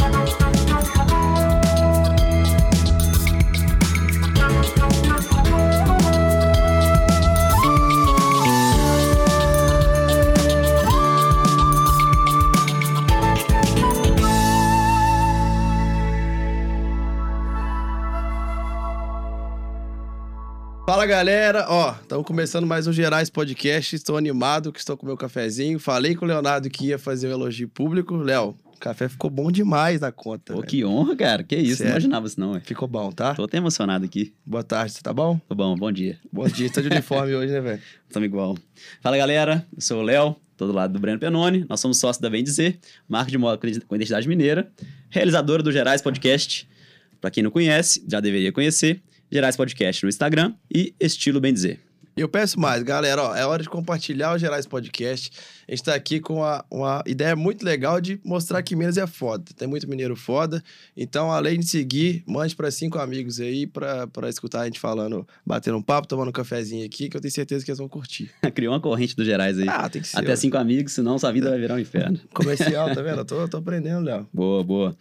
Fala, galera, estamos começando mais um Gerais Podcast, estou animado que estou com meu cafezinho, falei com o Leonardo que ia fazer um elogio público. Léo, o café ficou bom demais na conta. Pô, que honra, cara, que isso, Sério? não imaginava isso não, ué. Ficou bom, tá? Tô até emocionado aqui. Boa tarde, você tá bom? Tô bom, bom dia. Bom dia, tá de uniforme hoje, né, velho? Tamo igual. Fala, galera, eu sou o Léo, tô do lado do Breno Penoni, nós somos sócios da Bem Dizer, marca de moda com identidade mineira, realizadora do Gerais Podcast. Pra quem não conhece, já deveria conhecer, Gerais Podcast no Instagram e Estilo Bem Dizer. Eu peço mais, galera, é hora de compartilhar o Gerais Podcast. A gente tá aqui com uma ideia muito legal de mostrar que Minas é foda. Tem muito mineiro foda. Então, além de seguir, mande para 5 amigos aí pra escutar a gente falando, batendo um papo, tomando um cafezinho aqui, que eu tenho certeza que eles vão curtir. Criou uma corrente do Gerais aí. Ah, tem que ser. Até 5 amigos, senão sua vida vai virar um inferno. Comercial, tá vendo? Eu tô aprendendo, Léo. Boa, boa.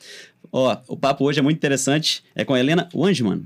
O papo hoje é muito interessante. É com a Helena Wandman.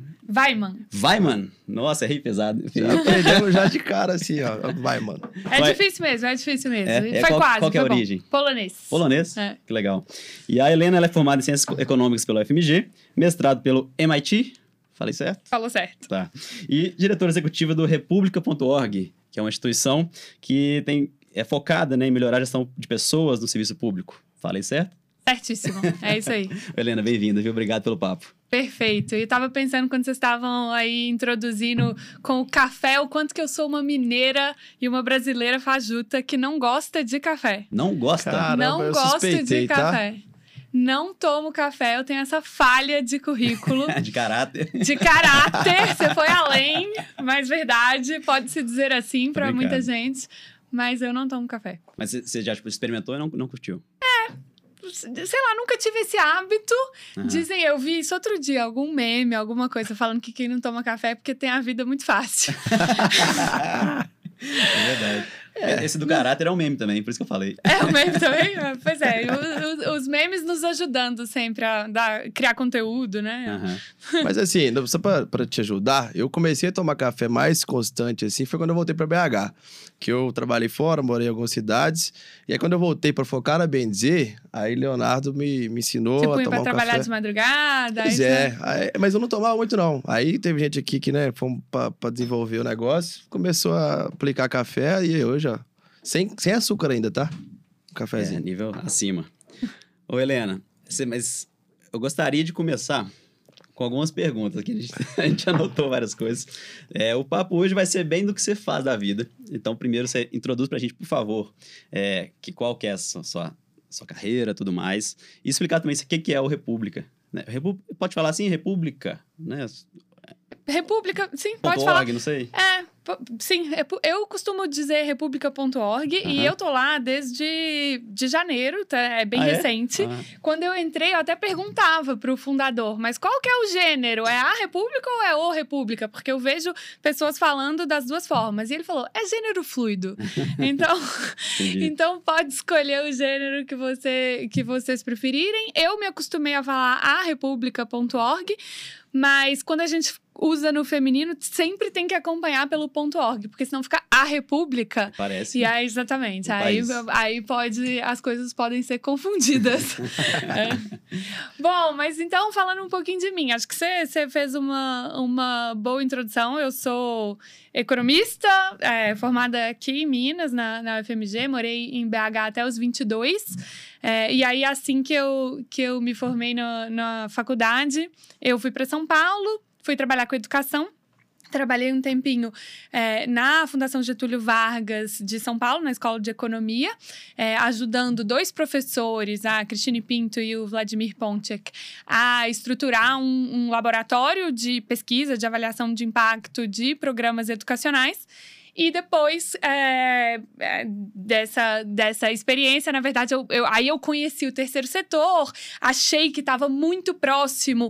Vai, mano. Nossa, errei pesado. Já aprendemos já de cara, assim, ó. Vai, mano. Difícil mesmo, é difícil mesmo. Foi quase, qual que é a foi bom. origem? Polonês. É. Que legal. E a Helena, ela é formada em Ciências Econômicas pela UFMG, mestrado pelo MIT, falei certo? Falou certo. Tá. E diretora executiva do República.org, que é uma instituição que é focada, né, em melhorar a gestão de pessoas no serviço público. Falei certo? Certíssimo, é isso aí. Helena, bem-vinda, viu? Obrigado pelo papo. Perfeito. Eu tava pensando quando vocês estavam aí introduzindo com o café, o quanto que eu sou uma mineira e uma brasileira fajuta que não gosta de café. Não gosta? Caramba, não eu gosto suspeitei, de tá? café. Não tomo café, eu tenho essa falha de currículo. De caráter. De caráter, você foi além, mas verdade, pode-se dizer assim pra muita gente, mas eu não tomo café. Mas você já experimentou e não curtiu? Sei lá, nunca tive esse hábito. Uhum. Dizem, eu vi isso outro dia, algum meme, alguma coisa, falando que quem não toma café é porque tem a vida muito fácil. É verdade. Esse do caráter é um meme também, por isso que eu falei. É o meme também? Pois é, os memes nos ajudando sempre a criar conteúdo, né? Uhum. Mas assim, só pra te ajudar, eu comecei a tomar café mais constante, assim, foi quando eu voltei pra BH. Que eu trabalhei fora, morei em algumas cidades. E aí, quando eu voltei pra focar na Bem Dizer, aí Leonardo me ensinou Você a punha tomar pra trabalhar café. de madrugada? Pois mas eu não tomava muito, não. Aí teve gente aqui que, né, fomos pra desenvolver o negócio, começou a aplicar café e hoje, ó, sem açúcar ainda, tá? Cafezinho. Nível acima. Ô, Helena, mas eu gostaria de começar com algumas perguntas, que a gente anotou várias coisas. O papo hoje vai ser bem do que você faz da vida. Então, primeiro, você introduz pra gente, por favor, qual que é a sua carreira e tudo mais. E explicar também o que é o República. Né? Pode falar assim, República, né? República, sim, pode .org, falar. não sei. Sim, eu costumo dizer república.org e eu tô lá desde janeiro, tá? É bem recente. Quando eu entrei, eu até perguntava pro fundador, mas qual que é o gênero? É a República ou é o República? Porque eu vejo pessoas falando das duas formas. E ele falou, é gênero fluido. Então pode escolher o gênero que vocês preferirem. Eu me acostumei a falar a república.org, mas quando a gente usa no feminino, sempre tem que acompanhar pelo .org, porque senão fica a República. Parece. E aí, exatamente. Aí as coisas podem ser confundidas. Bom, mas então, falando um pouquinho de mim, acho que você fez uma boa introdução. Eu sou economista, formada aqui em Minas, na UFMG, morei em BH até os 22. E aí, assim que eu me formei na faculdade, eu fui para São Paulo, fui trabalhar com educação. Trabalhei um tempinho na Fundação Getúlio Vargas de São Paulo, na Escola de Economia, ajudando 2 professores, a Cristine Pinto e o Vladimir Pontiek, a estruturar um laboratório de pesquisa, de avaliação de impacto de programas educacionais. E depois dessa experiência, na verdade, aí eu conheci o terceiro setor, achei que estava muito próximo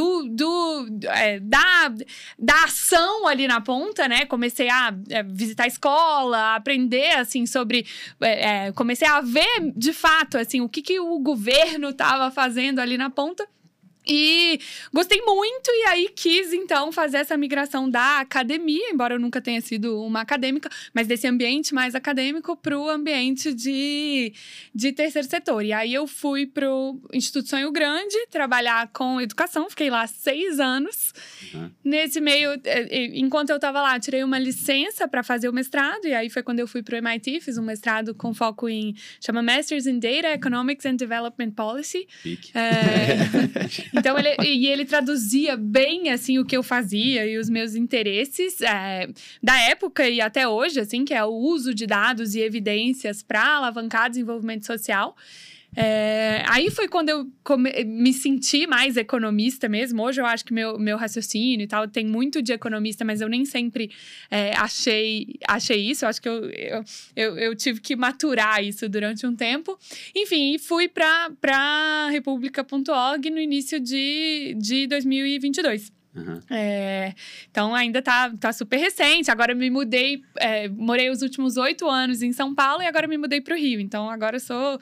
da ação ali na ponta, né? Comecei a visitar a escola, a aprender, assim, sobre... comecei a ver, de fato, assim, o que o governo estava fazendo ali na ponta. E gostei muito, e aí quis, então, fazer essa migração da academia, embora eu nunca tenha sido uma acadêmica, mas desse ambiente mais acadêmico para o ambiente de terceiro setor. E aí eu fui para o Instituto Sonho Grande trabalhar com educação, fiquei lá 6 anos. Nesse meio, enquanto eu estava lá, tirei uma licença para fazer o mestrado, e aí foi quando eu fui para o MIT, fiz um mestrado com foco chama Masters in Data, Economics and Development Policy. Então, ele traduzia bem, assim, o que eu fazia e os meus interesses da época e até hoje, assim, que é o uso de dados e evidências para alavancar desenvolvimento social. Aí foi quando eu me senti mais economista mesmo. Hoje eu acho que meu raciocínio e tal tem muito de economista, mas eu nem sempre achei isso. Eu acho que eu tive que maturar isso durante um tempo. Enfim, e fui para República.org no início de 2022. Então ainda tá super recente. Agora eu me mudei, morei os últimos 8 anos em São Paulo e agora me mudei para o Rio. Então agora eu sou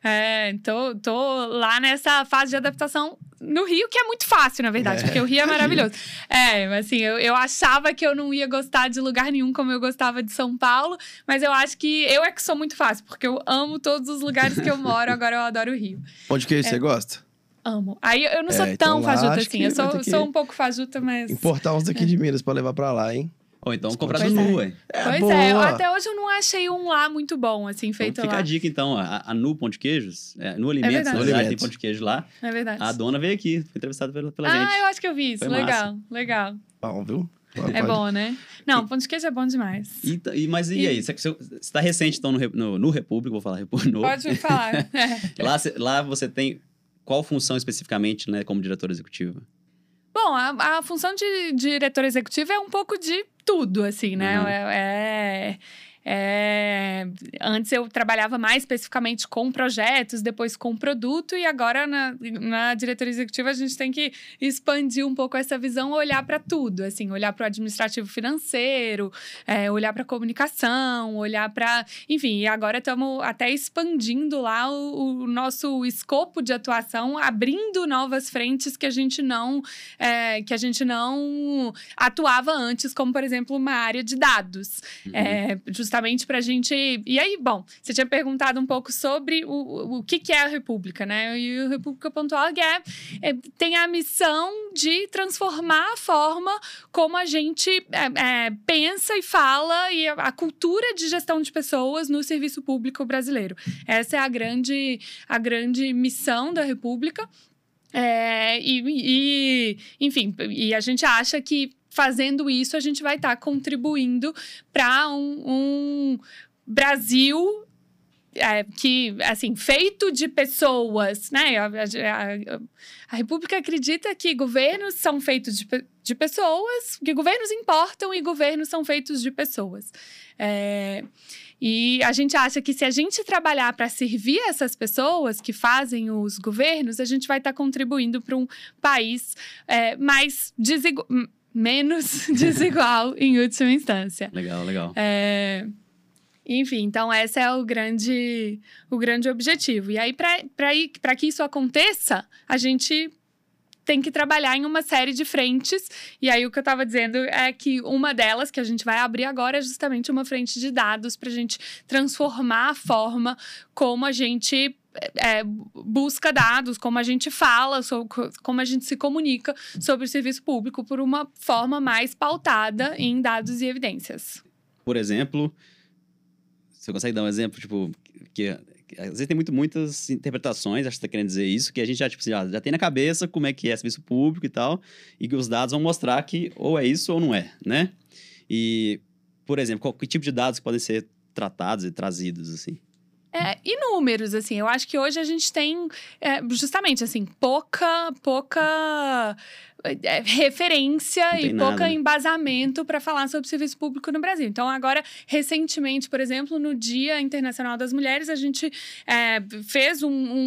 tô lá nessa fase de adaptação no Rio, que é muito fácil, na verdade, porque o Rio é maravilhoso. Assim, eu achava que eu não ia gostar de lugar nenhum como eu gostava de São Paulo, mas eu acho que eu que sou muito fácil, porque eu amo todos os lugares que eu moro. Agora eu adoro o Rio. Onde que você gosta? Amo. Aí eu não sou tão fajuta assim. Eu sou um pouco fajuta, mas... Importar uns daqui de Minas pra levar pra lá, hein? Ou então comprar do Nu, ué. Até hoje eu não achei um lá muito bom, assim, feito fica lá. Fica a dica, então. A Nu Pão de Queijos, Nu Alimentos, na verdade, tem pão de queijo lá. É verdade. A dona veio aqui, foi entrevistada pela gente. Eu acho que eu vi isso. Foi legal. Bom, viu? Bom, né? Não, pão de queijo é bom demais. Mas e aí? Você tá recente, então, no República, vou falar República. Pode falar. Lá você tem... Qual função especificamente, né, como diretora executiva? Bom, a função de diretora executiva é um pouco de tudo, assim, né? Antes eu trabalhava mais especificamente com projetos, depois com produto, e agora na diretoria executiva a gente tem que expandir um pouco essa visão, olhar para tudo, assim, olhar para o administrativo financeiro, olhar para a comunicação, olhar para... Enfim, e agora estamos até expandindo lá o nosso escopo de atuação, abrindo novas frentes que a gente não atuava antes, como, por exemplo, uma área de dados. Justamente pra gente... E aí, bom, você tinha perguntado um pouco sobre o que é a República, né? E o República.org tem a missão de transformar a forma como a gente pensa e fala e a cultura de gestão de pessoas no serviço público brasileiro. Essa é a grande missão da República. Enfim, e a gente acha que fazendo isso, a gente vai estar contribuindo para um Brasil que, assim, feito de pessoas, né? A República acredita que governos são feitos de pessoas, que governos importam e governos são feitos de pessoas. E a gente acha que se a gente trabalhar para servir essas pessoas que fazem os governos, a gente vai estar contribuindo para um país menos desigual em última instância. Legal. Enfim, então esse é o grande objetivo. E aí, para que isso aconteça, a gente tem que trabalhar em uma série de frentes. E aí, o que eu estava dizendo é que uma delas, que a gente vai abrir agora, é justamente uma frente de dados para a gente transformar a forma como a gente busca dados, como a gente fala, como a gente se comunica sobre o serviço público por uma forma mais pautada em dados e evidências. Por exemplo, você consegue dar um exemplo, tipo, que às vezes tem muitas interpretações, acho que você está querendo dizer isso, que a gente já tem na cabeça como é que é serviço público e tal, e que os dados vão mostrar que ou é isso ou não é, né? E, por exemplo, que tipo de dados podem ser tratados e trazidos, assim? Inúmeros, assim. Eu acho que hoje a gente tem, justamente, assim, pouca referência e pouca nada, né? embasamento para falar sobre serviço público no Brasil. Então, agora, recentemente, por exemplo, no Dia Internacional das Mulheres, a gente fez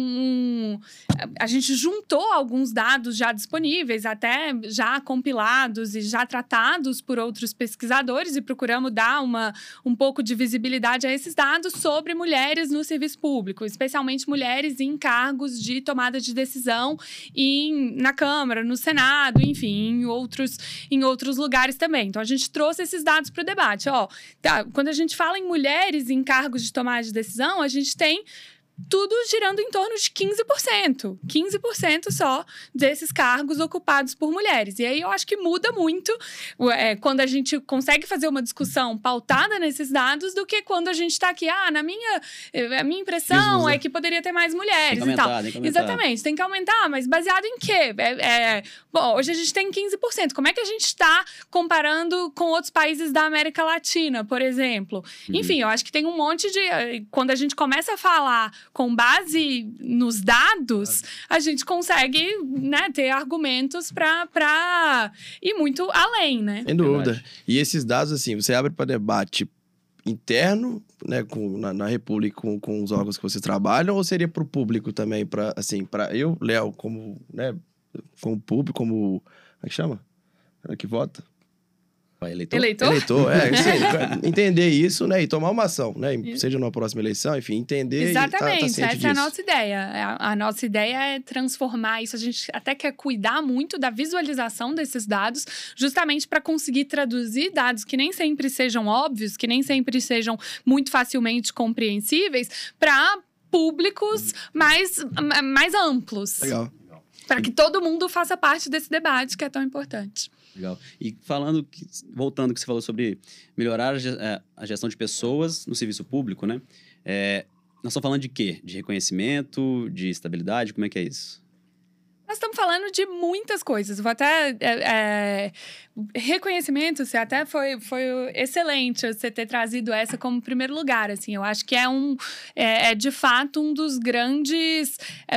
a gente juntou alguns dados já disponíveis, até já compilados e já tratados por outros pesquisadores, e procuramos dar um pouco de visibilidade a esses dados sobre mulheres no serviço público, especialmente mulheres em cargos de tomada de decisão na Câmara, no Senado, enfim, em outros lugares também. Então, a gente trouxe esses dados para o debate. Quando a gente fala em mulheres em cargos de tomada de decisão, a gente tem tudo girando em torno de 15%. 15% só desses cargos ocupados por mulheres. E aí eu acho que muda muito quando a gente consegue fazer uma discussão pautada nesses dados do que quando a gente está aqui, a minha impressão é que poderia ter mais mulheres e tal. Tem que aumentar. Exatamente, tem que aumentar, mas baseado em quê? Bom, hoje a gente tem 15%. Como é que a gente está comparando com outros países da América Latina, por exemplo? Enfim, eu acho que tem um monte de... Quando a gente começa a falar com base nos dados, a gente consegue, né, ter argumentos para ir muito além, né? Sem dúvida. E esses dados, assim, você abre para debate interno, né, na República, com os órgãos que vocês trabalham, ou seria para o público também, para eu, Léo, como público, como é que chama? Que vota? Eleitor, isso aí. Entender isso, né? E tomar uma ação, né? Seja numa próxima eleição, enfim, entender. Exatamente, e tá essa é a nossa ideia. A nossa ideia é transformar isso. A gente até quer cuidar muito da visualização desses dados, justamente para conseguir traduzir dados que nem sempre sejam óbvios, que nem sempre sejam muito facilmente compreensíveis, para públicos mais amplos. Legal. Para que todo mundo faça parte desse debate que é tão importante. Legal. E voltando ao que você falou sobre melhorar a gestão de pessoas no serviço público, né? Nós estamos falando de quê? De reconhecimento, de estabilidade? Como é que é isso? Nós estamos falando de muitas coisas. Vou até... reconhecimento, você até foi excelente você ter trazido essa como primeiro lugar, assim. Eu acho que é de fato um dos grandes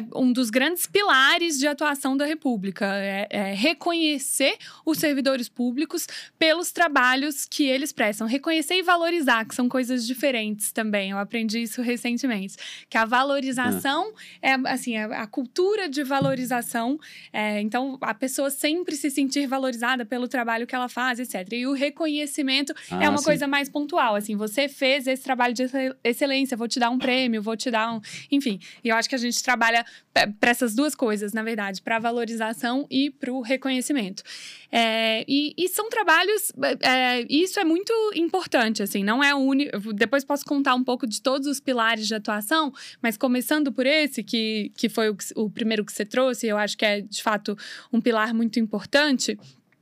pilares de atuação da República. Reconhecer os servidores públicos pelos trabalhos que eles prestam. Reconhecer e valorizar, que são coisas diferentes também. Eu aprendi isso recentemente. Que a valorização a cultura de valorização. Então, a pessoa sempre se sentir valorizada pelo trabalho que ela faz, etc. E o reconhecimento é uma coisa mais pontual, assim, você fez esse trabalho de excelência, vou te dar um prêmio, vou te dar enfim, e eu acho que a gente trabalha para essas duas coisas, na verdade, para a valorização e para o reconhecimento. E são trabalhos... isso é muito importante, assim, não é o único... Depois posso contar um pouco de todos os pilares de atuação, mas começando por esse, que foi o primeiro que você trouxe, eu acho que é, de fato, um pilar muito importante.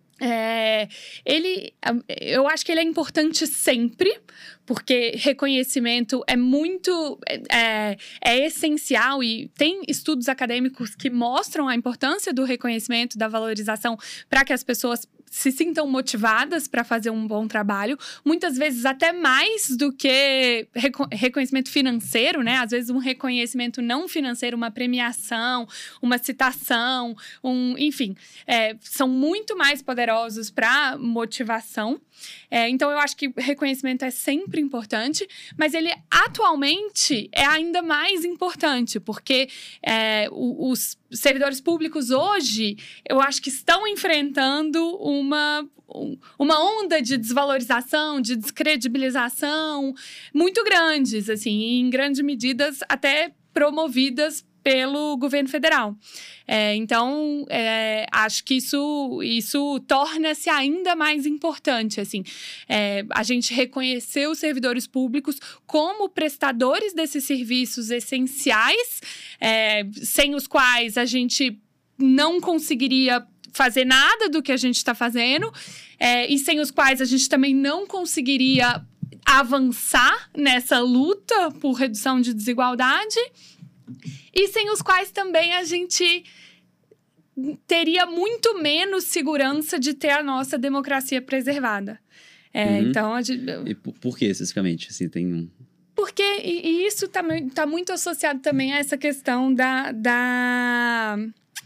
Eu acho que ele é importante sempre, porque reconhecimento é muito... é essencial, e tem estudos acadêmicos que mostram a importância do reconhecimento, da valorização, para que as pessoas se sintam motivadas para fazer um bom trabalho, muitas vezes até mais do que reconhecimento financeiro, né? Às vezes um reconhecimento não financeiro, uma premiação, uma citação, enfim, são muito mais poderosos para motivação. Então, eu acho que reconhecimento é sempre importante, mas ele atualmente é ainda mais importante, porque os servidores públicos hoje, eu acho que estão enfrentando uma onda de desvalorização, de descredibilização muito grandes, assim, em grandes medidas até promovidas pelo governo federal. Então, acho que isso torna-se ainda mais importante, assim. A gente reconhecer os servidores públicos como prestadores desses serviços essenciais, sem os quais a gente não conseguiria fazer nada do que a gente está fazendo, e sem os quais a gente também não conseguiria avançar nessa luta por redução de desigualdade, e sem os quais também a gente teria muito menos segurança de ter a nossa democracia preservada. Então, E por que, especificamente? Assim, tem Porque isso tá muito associado também a essa questão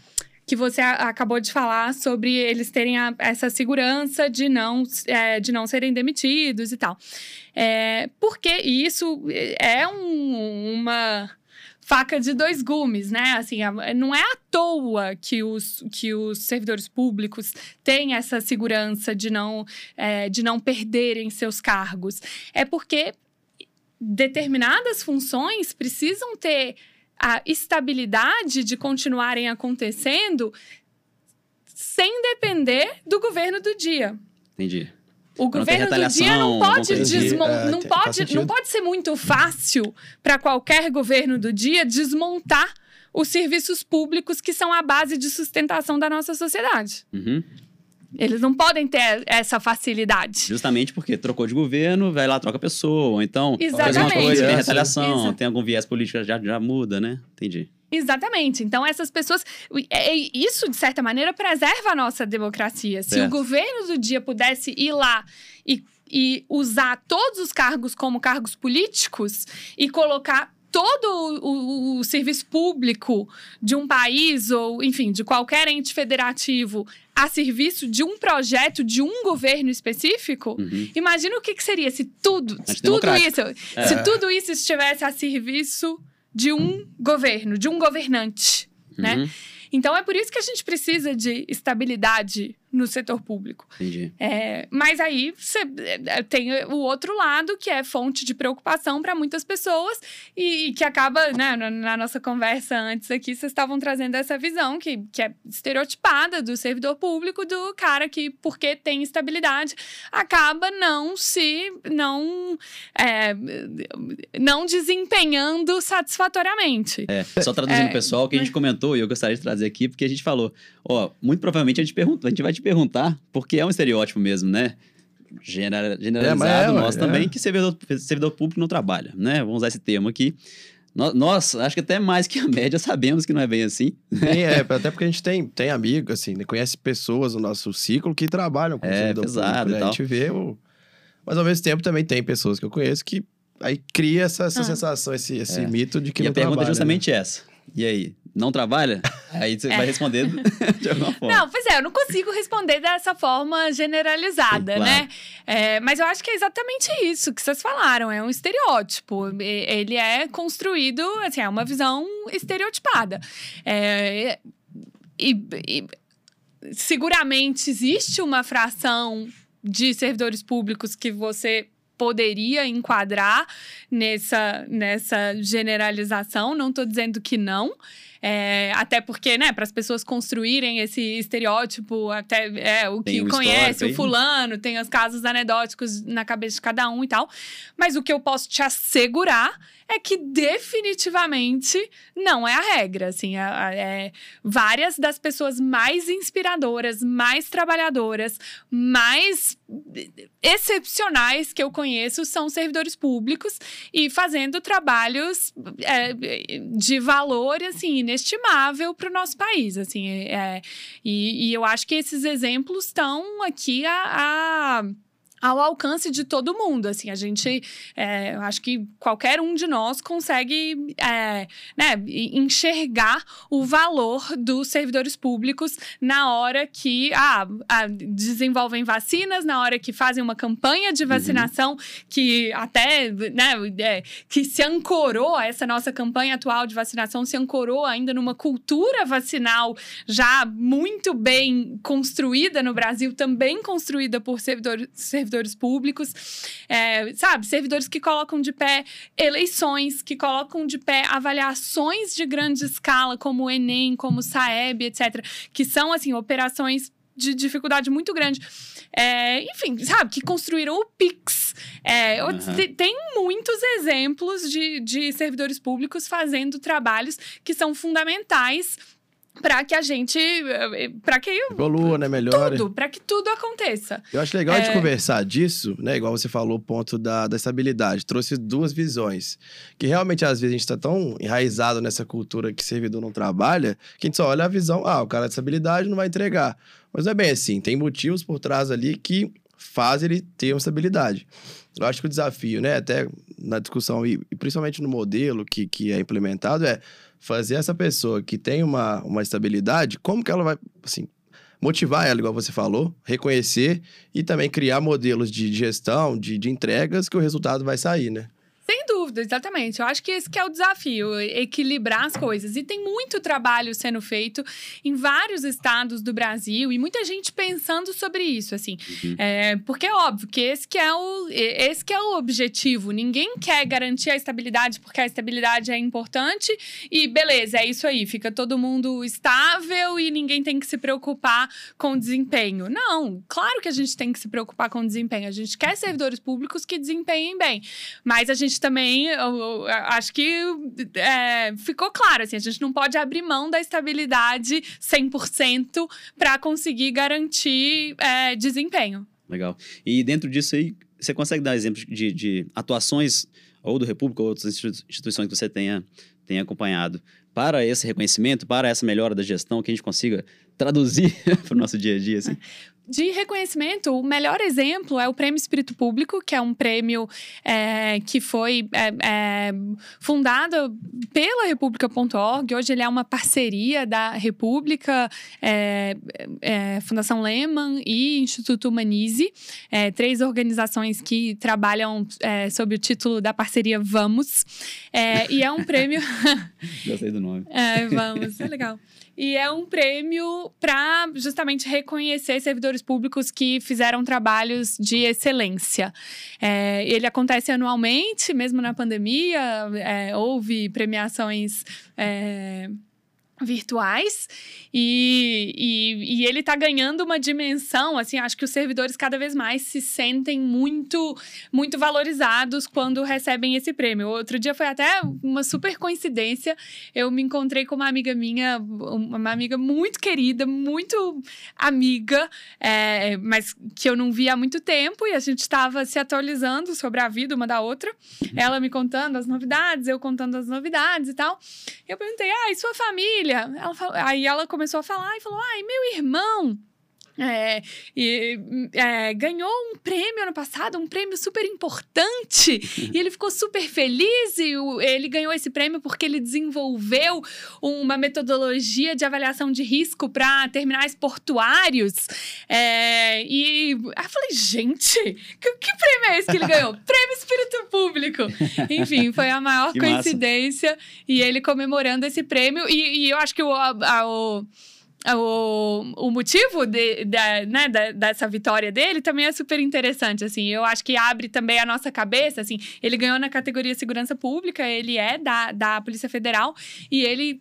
que você acabou de falar sobre eles terem essa segurança de não serem demitidos e tal. Porque isso é uma faca de dois gumes, né? Assim, não é à toa que os servidores públicos têm essa segurança de não perderem seus cargos. É porque determinadas funções precisam ter a estabilidade de continuarem acontecendo sem depender do governo do dia. Entendi. O governo do dia não pode ser muito fácil para qualquer governo do dia desmontar os serviços públicos que são a base de sustentação da nossa sociedade. Uhum. Eles não podem ter essa facilidade. Justamente porque trocou de governo, vai lá, troca a pessoa. Ou então, Exatamente. faz uma coisa, tem retaliação, tem algum viés político, já muda, né? Entendi. Exatamente. Então, essas pessoas... Isso, de certa maneira, preserva a nossa democracia. Se o governo do dia pudesse ir lá e usar todos os cargos como cargos políticos e colocar todo o serviço público de um país ou, enfim, de qualquer ente federativo a serviço de um projeto, de um governo específico, imagina o que seria se tudo isso estivesse a serviço de um governo, de um governante, né? Então, é por isso que a gente precisa de estabilidade no setor público. Entendi. Mas aí você tem o outro lado, que é fonte de preocupação para muitas pessoas e que acaba, né, na nossa conversa antes aqui, vocês estavam trazendo essa visão que é estereotipada do servidor público, do cara que, porque tem estabilidade, acaba não desempenhando satisfatoriamente. Só traduzindo o pessoal, que a gente comentou, e eu gostaria de trazer aqui, porque a gente falou, muito provavelmente a gente vai te perguntar, porque é um estereótipo mesmo, né? Generalizado nosso também, que servidor público não trabalha, né? Vamos usar esse termo aqui. Nós, acho que até mais que a média, sabemos que não é bem assim. Até porque a gente tem amigos, assim, né? Conhece pessoas no nosso ciclo que trabalham com servidor público, né? A gente vê, mas ao mesmo tempo também tem pessoas que eu conheço que aí cria essa sensação, esse mito de que não trabalha. E a pergunta é justamente essa. E aí, não trabalha? Aí você vai responder de alguma forma. Não, pois eu não consigo responder dessa forma generalizada, sim, claro, né? Mas eu acho que é exatamente isso que vocês falaram. É um estereótipo. Ele é construído, assim, é uma visão estereotipada. Seguramente existe uma fração de servidores públicos que você poderia enquadrar nessa generalização. Não estou dizendo que não. Até porque, né, para as pessoas construírem esse estereótipo, até o que conhece o fulano, tem os casos anedóticos na cabeça de cada um e tal. Mas o que eu posso te assegurar é que definitivamente não é a regra, assim. Várias das pessoas mais inspiradoras, mais trabalhadoras, mais excepcionais que eu conheço são servidores públicos e fazendo trabalhos de valor, assim, inestimável para o nosso país, assim. E eu acho que esses exemplos estão aqui ao alcance de todo mundo, assim, eu acho que qualquer um de nós consegue, enxergar o valor dos servidores públicos na hora que desenvolvem vacinas, na hora que fazem uma campanha de vacinação, que até, né, que se ancorou, essa nossa campanha atual de vacinação se ancorou ainda numa cultura vacinal já muito bem construída no Brasil, também construída por servidores públicos, servidores que colocam de pé eleições, que colocam de pé avaliações de grande escala, como o Enem, como o Saeb, etc., que são, assim, operações de dificuldade muito grande. Enfim, que construíram o Pix. Tem muitos exemplos de servidores públicos fazendo trabalhos que são fundamentais para que a gente... para que evolua, né? Melhore. Para que tudo aconteça. Eu acho legal de conversar disso, né? Igual você falou, o ponto da estabilidade. Trouxe duas visões. Que realmente, às vezes, a gente está tão enraizado nessa cultura que servidor não trabalha, que a gente só olha a visão, o cara de estabilidade não vai entregar. Mas não é bem assim. Tem motivos por trás ali que fazem ele ter uma estabilidade. Eu acho que o desafio, né? Até na discussão, e principalmente no modelo que é implementado, fazer essa pessoa que tem uma estabilidade, como que ela vai, assim, motivar ela, igual você falou, reconhecer e também criar modelos de gestão, de entregas que o resultado vai sair, né? Sem dúvida, exatamente. Eu acho que esse que é o desafio, equilibrar as coisas. E tem muito trabalho sendo feito em vários estados do Brasil e muita gente pensando sobre isso, assim. Porque é óbvio que esse que é o objetivo. Ninguém quer garantir a estabilidade porque a estabilidade é importante e beleza, é isso aí. Fica todo mundo estável e ninguém tem que se preocupar com o desempenho. Não, claro que a gente tem que se preocupar com o desempenho. A gente quer servidores públicos que desempenhem bem. Mas a gente também, eu acho que ficou claro, assim, a gente não pode abrir mão da estabilidade 100% para conseguir garantir desempenho. Legal. E dentro disso aí, você consegue dar exemplos de atuações ou do República ou outras instituições que você tenha acompanhado para esse reconhecimento, para essa melhora da gestão, que a gente consiga traduzir para o nosso dia a dia, assim? De reconhecimento, o melhor exemplo é o Prêmio Espírito Público, que é um prêmio que foi fundado pela República.org. Hoje ele é uma parceria da República, Fundação Lehman e Instituto Humanize, 3 organizações que trabalham sob o título da parceria Vamos. E é um prêmio... Gostei do nome. Vamos, é legal. E é um prêmio para justamente reconhecer servidores públicos que fizeram trabalhos de excelência. Ele acontece anualmente, mesmo na pandemia, houve premiações virtuais e ele está ganhando uma dimensão, assim, acho que os servidores cada vez mais se sentem muito, muito valorizados quando recebem esse prêmio. Outro dia foi até uma super coincidência, eu me encontrei com uma amiga minha, uma amiga muito querida, muito amiga, mas que eu não via há muito tempo, e a gente estava se atualizando sobre a vida uma da outra, ela me contando as novidades, eu contando as novidades e tal. Eu perguntei, e sua família? Aí ela começou a falar e falou, meu irmão ganhou um prêmio ano passado, um prêmio super importante, e ele ficou super feliz, e ele ganhou esse prêmio porque ele desenvolveu uma metodologia de avaliação de risco para terminais portuários, e aí eu falei, gente, que prêmio é esse que ele ganhou? Prêmio Espírito Público! Enfim, foi a maior coincidência, massa. E ele comemorando esse prêmio, e eu acho que o motivo dessa vitória dele também é super interessante, assim. Eu acho que abre também a nossa cabeça, assim. Ele ganhou na categoria Segurança Pública, ele é da Polícia Federal e ele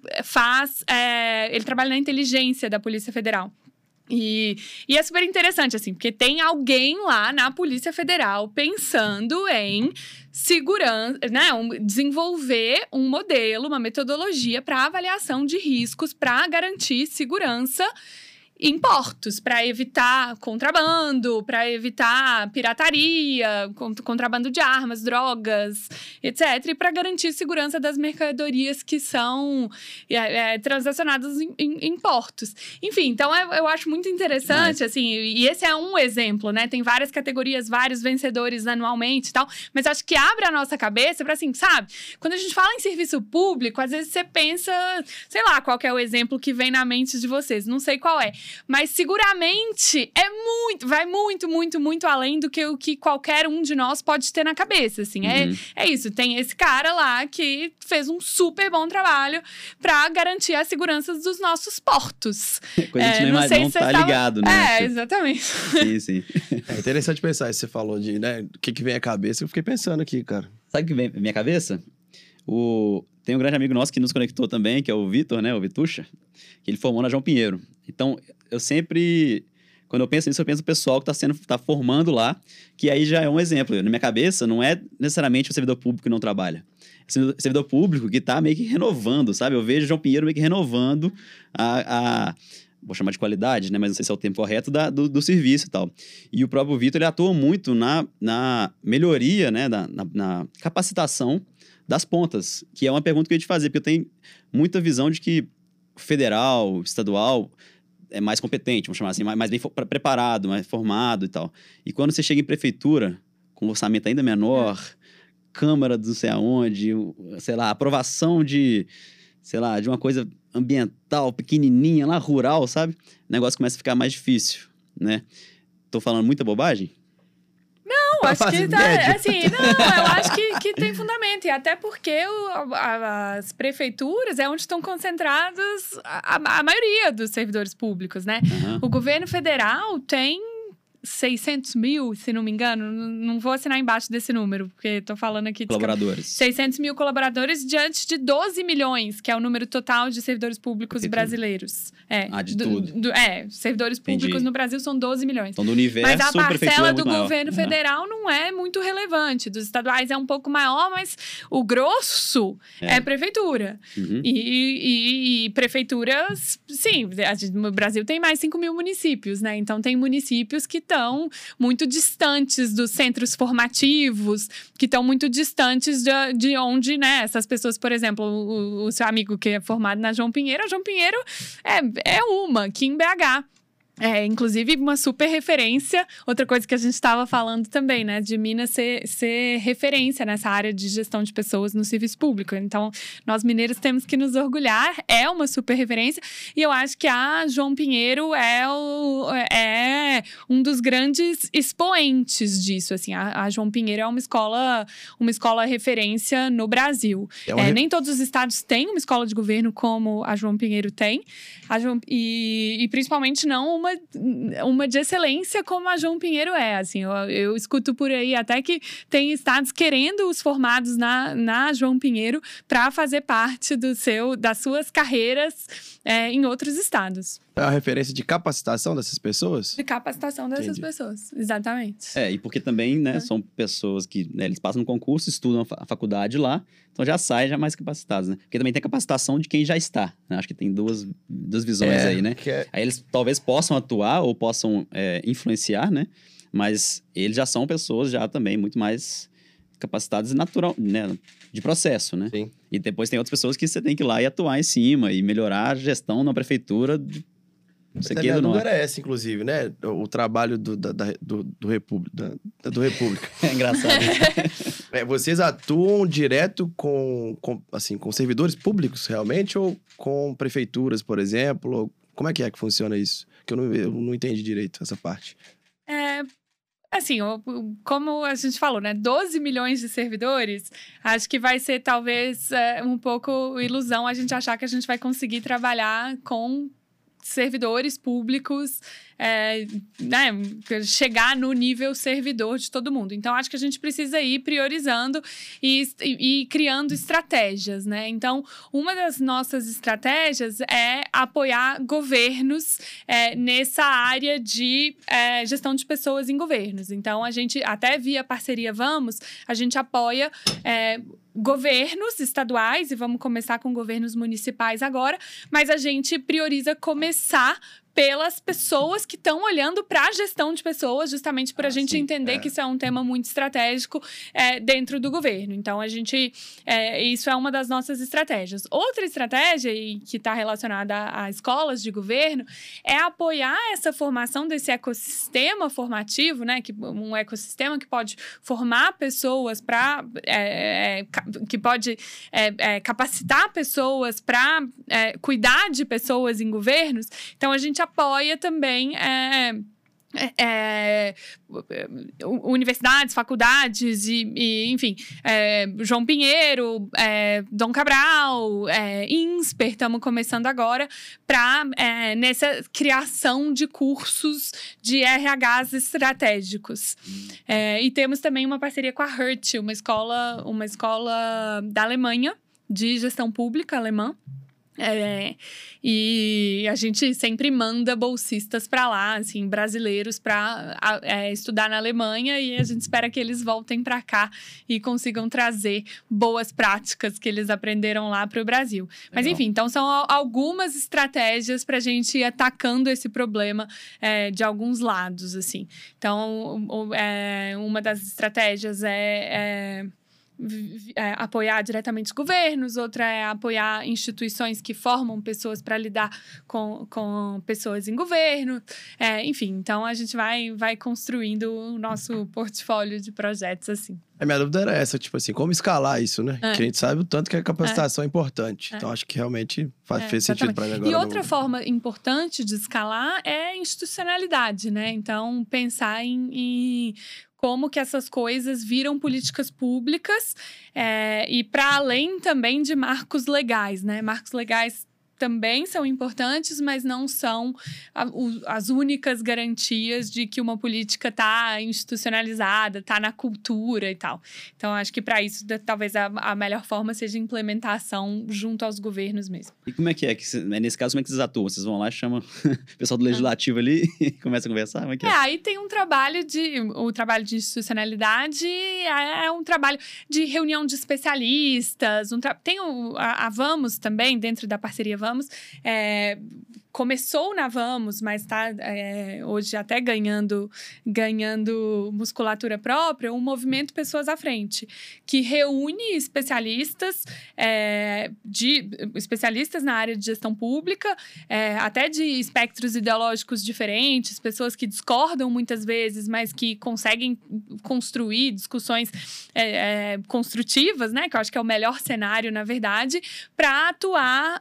ele trabalha na inteligência da Polícia Federal. E é super interessante, assim, porque tem alguém lá na Polícia Federal pensando em segurança, né? Desenvolver um modelo, uma metodologia para avaliação de riscos para garantir segurança em portos, para evitar contrabando, para evitar pirataria, contrabando de armas, drogas, etc. E para garantir segurança das mercadorias que são transacionadas em portos. Enfim, então eu acho muito interessante, assim, e esse é um exemplo, né? Tem várias categorias, vários vencedores anualmente e tal, mas acho que abre a nossa cabeça para, assim, sabe? Quando a gente fala em serviço público, às vezes você pensa, sei lá, qual que é o exemplo que vem na mente de vocês, não sei qual é. Mas seguramente vai muito, muito, muito além do que o que qualquer um de nós pode ter na cabeça, assim. É isso, tem esse cara lá que fez um super bom trabalho para garantir a segurança dos nossos portos. Coisa que a gente não tá ligado, né? Exatamente. Sim. É interessante pensar isso, você falou de, né, o que vem à cabeça, eu fiquei pensando aqui, cara. Sabe o que vem à minha cabeça? Tem um grande amigo nosso que nos conectou também, que é o Vitor, né? O Vitucha, que ele formou na João Pinheiro. Então, eu sempre... Quando eu penso nisso, eu penso no pessoal que tá formando lá, que aí já é um exemplo. Na minha cabeça, não é necessariamente o servidor público que não trabalha. É o servidor público que tá meio que renovando, sabe? Eu vejo o João Pinheiro meio que renovando vou chamar de qualidade, né? Mas não sei se é o termo correto, do serviço e tal. E o próprio Vitor, ele atua muito na melhoria, né? Na capacitação das pontas, que é uma pergunta que eu ia te fazer, porque eu tenho muita visão de que federal, estadual é mais competente, vamos chamar assim, mais bem preparado, mais formado e tal. E quando você chega em prefeitura, com um orçamento ainda menor, câmara do não sei aonde, sei lá, aprovação de sei lá, de uma coisa ambiental, pequenininha, lá rural, sabe? O negócio começa a ficar mais difícil, né? Tô falando muita bobagem? Não, acho que tá, assim, eu acho que tem fundamento. E até porque as prefeituras é onde estão concentrados a maioria dos servidores públicos, né? O governo federal tem 600 mil, se não me engano. Não vou assinar embaixo desse número, porque tô falando aqui... Colaboradores. 600 mil colaboradores diante de 12 milhões, que é o número total de servidores públicos brasileiros. De tudo. Servidores públicos no Brasil são 12 milhões. Então, do universo, mas a parcela do maior. governo federal não é muito relevante. Dos estaduais é um pouco maior, mas o grosso é prefeitura. E prefeituras, sim, no Brasil tem mais 5 mil municípios, né? Então, tem municípios que estão muito distantes dos centros formativos, que estão muito distantes de onde, né, essas pessoas, por exemplo, o seu amigo que é formado na João Pinheiro, a João Pinheiro é uma, aqui em BH. Inclusive, uma super referência. Outra coisa que a gente estava falando também, né? De Minas ser referência nessa área de gestão de pessoas no serviço público. Então, nós mineiros temos que nos orgulhar. É uma super referência. E eu acho que a João Pinheiro é um dos grandes expoentes disso. Assim, a João Pinheiro é uma escola referência no Brasil. Nem todos os estados têm uma escola de governo como a João Pinheiro tem. E principalmente não uma de excelência como a João Pinheiro é, assim, eu escuto por aí até que tem estados querendo os formados na João Pinheiro para fazer parte das suas carreiras em outros estados. É a referência de capacitação dessas pessoas? De capacitação dessas pessoas, exatamente. E porque também, né, são pessoas que, né, eles passam no concurso, estudam a faculdade lá, então já saem já mais capacitados, né? Porque também tem capacitação de quem já está, né? Acho que tem duas visões aí, né? Aí eles talvez possam atuar ou possam influenciar, né? Mas eles já são pessoas já também muito mais capacitadas natural, né? De processo, né? Sim. E depois tem outras pessoas que você tem que ir lá e atuar em cima e melhorar a gestão na prefeitura. A minha dúvida era essa, inclusive, né? O trabalho do República. É engraçado isso. Vocês atuam direto com servidores públicos, realmente? Ou com prefeituras, por exemplo? Como é que funciona isso? Que eu não entendi direito essa parte. Assim, como a gente falou, né? 12 milhões de servidores, acho que vai ser talvez um pouco ilusão a gente achar que a gente vai conseguir trabalhar com servidores públicos, né, chegar no nível servidor de todo mundo. Então, acho que a gente precisa ir priorizando e criando estratégias, né? Então, uma das nossas estratégias é apoiar governos nessa área de gestão de pessoas em governos. Então, a gente, até via parceria Vamos, a gente apoia governos estaduais, e vamos começar com governos municipais agora, mas a gente prioriza começar pelas pessoas que estão olhando para a gestão de pessoas, justamente por a gente entender que isso é um tema muito estratégico dentro do governo. Então, isso é uma das nossas estratégias. Outra estratégia, e que está relacionada a escolas de governo, é apoiar essa formação desse ecossistema formativo, né? Um ecossistema que pode formar pessoas que pode capacitar pessoas para cuidar de pessoas em governos. Então, a gente apoia também universidades, faculdades enfim, João Pinheiro, Dom Cabral, INSPER, estamos começando agora nessa criação de cursos de RHs estratégicos. E temos também uma parceria com a Hertie, uma escola da Alemanha, de gestão pública alemã. E a gente sempre manda bolsistas para lá, assim, brasileiros para estudar na Alemanha, e a gente espera que eles voltem para cá e consigam trazer boas práticas que eles aprenderam lá para o Brasil. Mas enfim, então são algumas estratégias para a gente ir atacando esse problema de alguns lados, assim. Então, uma das estratégias apoiar diretamente os governos, outra é apoiar instituições que formam pessoas para lidar com pessoas em governo. Enfim, então a gente vai construindo o nosso portfólio de projetos assim. A minha dúvida era essa, tipo assim, como escalar isso, né? Que a gente sabe o tanto que a capacitação é importante. Então, acho que realmente fez sentido para mim agora. E outra forma importante de escalar é a institucionalidade, né? Então, pensar em como que essas coisas viram políticas públicas e para além também de marcos legais, né? Marcos legais também são importantes, mas não são as únicas garantias de que uma política está institucionalizada, está na cultura e tal. Então, acho que para isso, talvez a melhor forma seja a implementação junto aos governos mesmo. E como é que nesse caso, como é que vocês atuam? Vocês vão lá, chamam o pessoal do Legislativo ali e começam a conversar? Como é que é? Aí tem o trabalho de institucionalidade, é um trabalho de reunião de especialistas, tem a Vamos também, dentro da parceria Vamos, começou na Vamos, mas está hoje até ganhando musculatura própria, um movimento Pessoas à Frente, que reúne especialistas na área de gestão pública, até de espectros ideológicos diferentes, pessoas que discordam muitas vezes, mas que conseguem construir discussões construtivas, né? Que eu acho que é o melhor cenário, na verdade, para atuar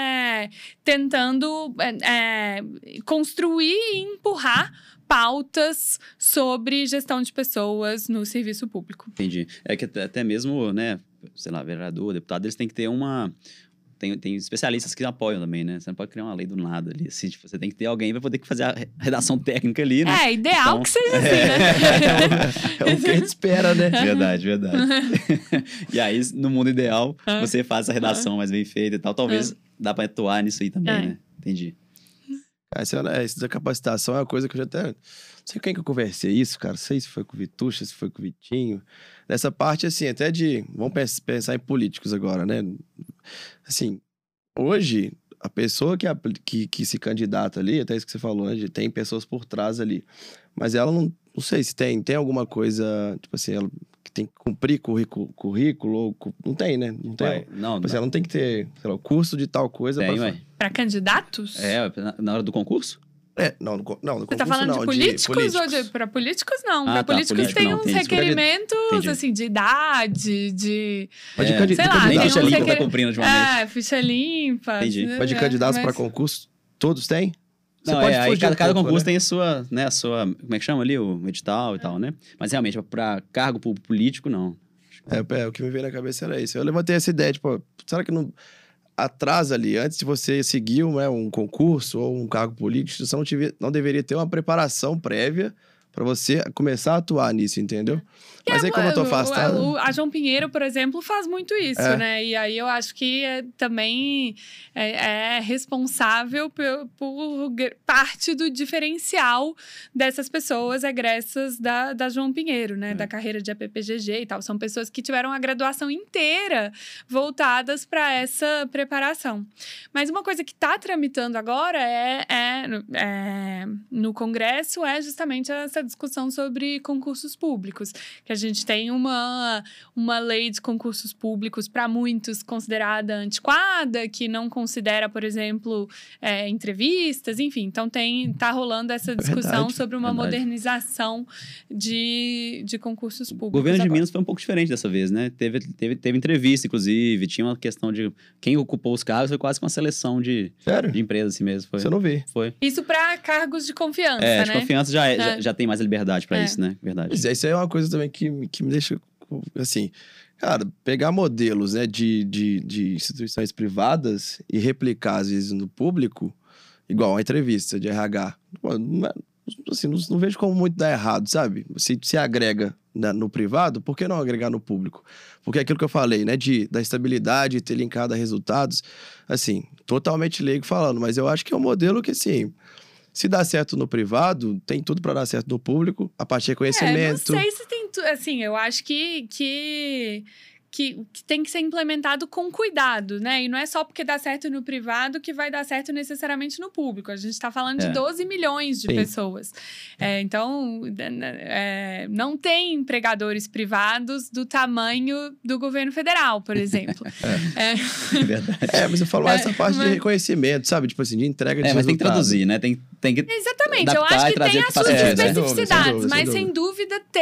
tentando construir e empurrar pautas sobre gestão de pessoas no serviço público. Entendi. É que até mesmo, né, sei lá, vereador, deputado, eles têm que ter Tem especialistas que apoiam também, né? Você não pode criar uma lei do nada ali. Assim, tipo, você tem que ter alguém para poder fazer a redação técnica ali, né? Ideal que seja assim, né? É o que a gente espera, né? Verdade. E aí, no mundo ideal, você faz a redação mais bem feita e tal. Talvez dá para atuar nisso aí também, né? Entendi. Isso da capacitação é uma coisa que eu já até... Não sei com quem que eu conversei isso, cara. Não sei se foi com o Vitucha, se foi com o Vitinho. Nessa parte, assim, até de... Vamos pensar em políticos agora, né? Assim, hoje, a pessoa que se candidata ali, até isso que você falou, né? Tem pessoas por trás ali. Mas ela não sei se tem alguma coisa, tipo assim, ela que tem que cumprir currículo ou... Não tem, né? Não tem. Não, tipo assim, ela não tem que ter, sei lá, o curso de tal coisa. Para candidatos? Na hora do concurso? No concurso. Você tá falando de políticos ou para políticos? Não, para políticos tem uns requerimentos, assim, de idade, de... sei lá, nem ficha limpa tá cumprindo ultimamente. Ficha limpa. Entendi. Mas de candidatos para concurso, todos têm? Não, aí cada concurso tem a sua, como é que chama ali? O edital e tal, né? Mas realmente, para cargo político, não. O que me veio na cabeça era isso. Eu levantei essa ideia, tipo, será que não... atrasa ali, antes de você seguir um concurso ou um cargo político, você não deveria ter uma preparação prévia para você começar a atuar nisso, entendeu? Mas aí, como eu tô afastado... A João Pinheiro, por exemplo, faz muito isso, né? E aí eu acho que também é responsável por parte do diferencial dessas pessoas egressas da João Pinheiro, né? Da carreira de APPGG e tal. São pessoas que tiveram a graduação inteira voltadas para essa preparação. Mas uma coisa que está tramitando agora no Congresso é justamente essa discussão sobre concursos públicos, que a gente tem uma lei de concursos públicos para muitos considerada antiquada, que não considera, por exemplo, entrevistas, enfim. Então, tá rolando essa discussão sobre uma modernização de concursos públicos. O governo de Minas foi um pouco diferente dessa vez, né? Teve entrevista, inclusive, tinha uma questão de quem ocupou os cargos, foi quase que uma seleção de empresas assim mesmo. Você não vê. Foi. Isso para cargos de confiança, né? De confiança já tem mais liberdade para isso, né? Verdade. Isso aí é uma coisa também que me deixa, assim... Cara, pegar modelos, né, de instituições privadas e replicar, às vezes, no público, igual a entrevista de RH. Assim, não vejo como muito dar errado, sabe? Se agrega no privado, por que não agregar no público? Porque é aquilo que eu falei, né, da estabilidade, ter linkado a resultados, assim, totalmente leigo falando, mas eu acho que é um modelo que, assim... Se dá certo no privado, tem tudo para dar certo no público, a partir de conhecimento. Não sei se tem tudo. Assim, eu acho que tem que ser implementado com cuidado, né? E não é só porque dá certo no privado que vai dar certo necessariamente no público. A gente está falando de 12 milhões de pessoas. Então, não tem empregadores privados do tamanho do governo federal, por exemplo. Verdade. Mas eu falo essa parte de reconhecimento, sabe? Tipo assim, de entrega de mas tem que traduzir, né? Tem que exatamente. Eu acho que tem as suas especificidades, mas sem dúvida tem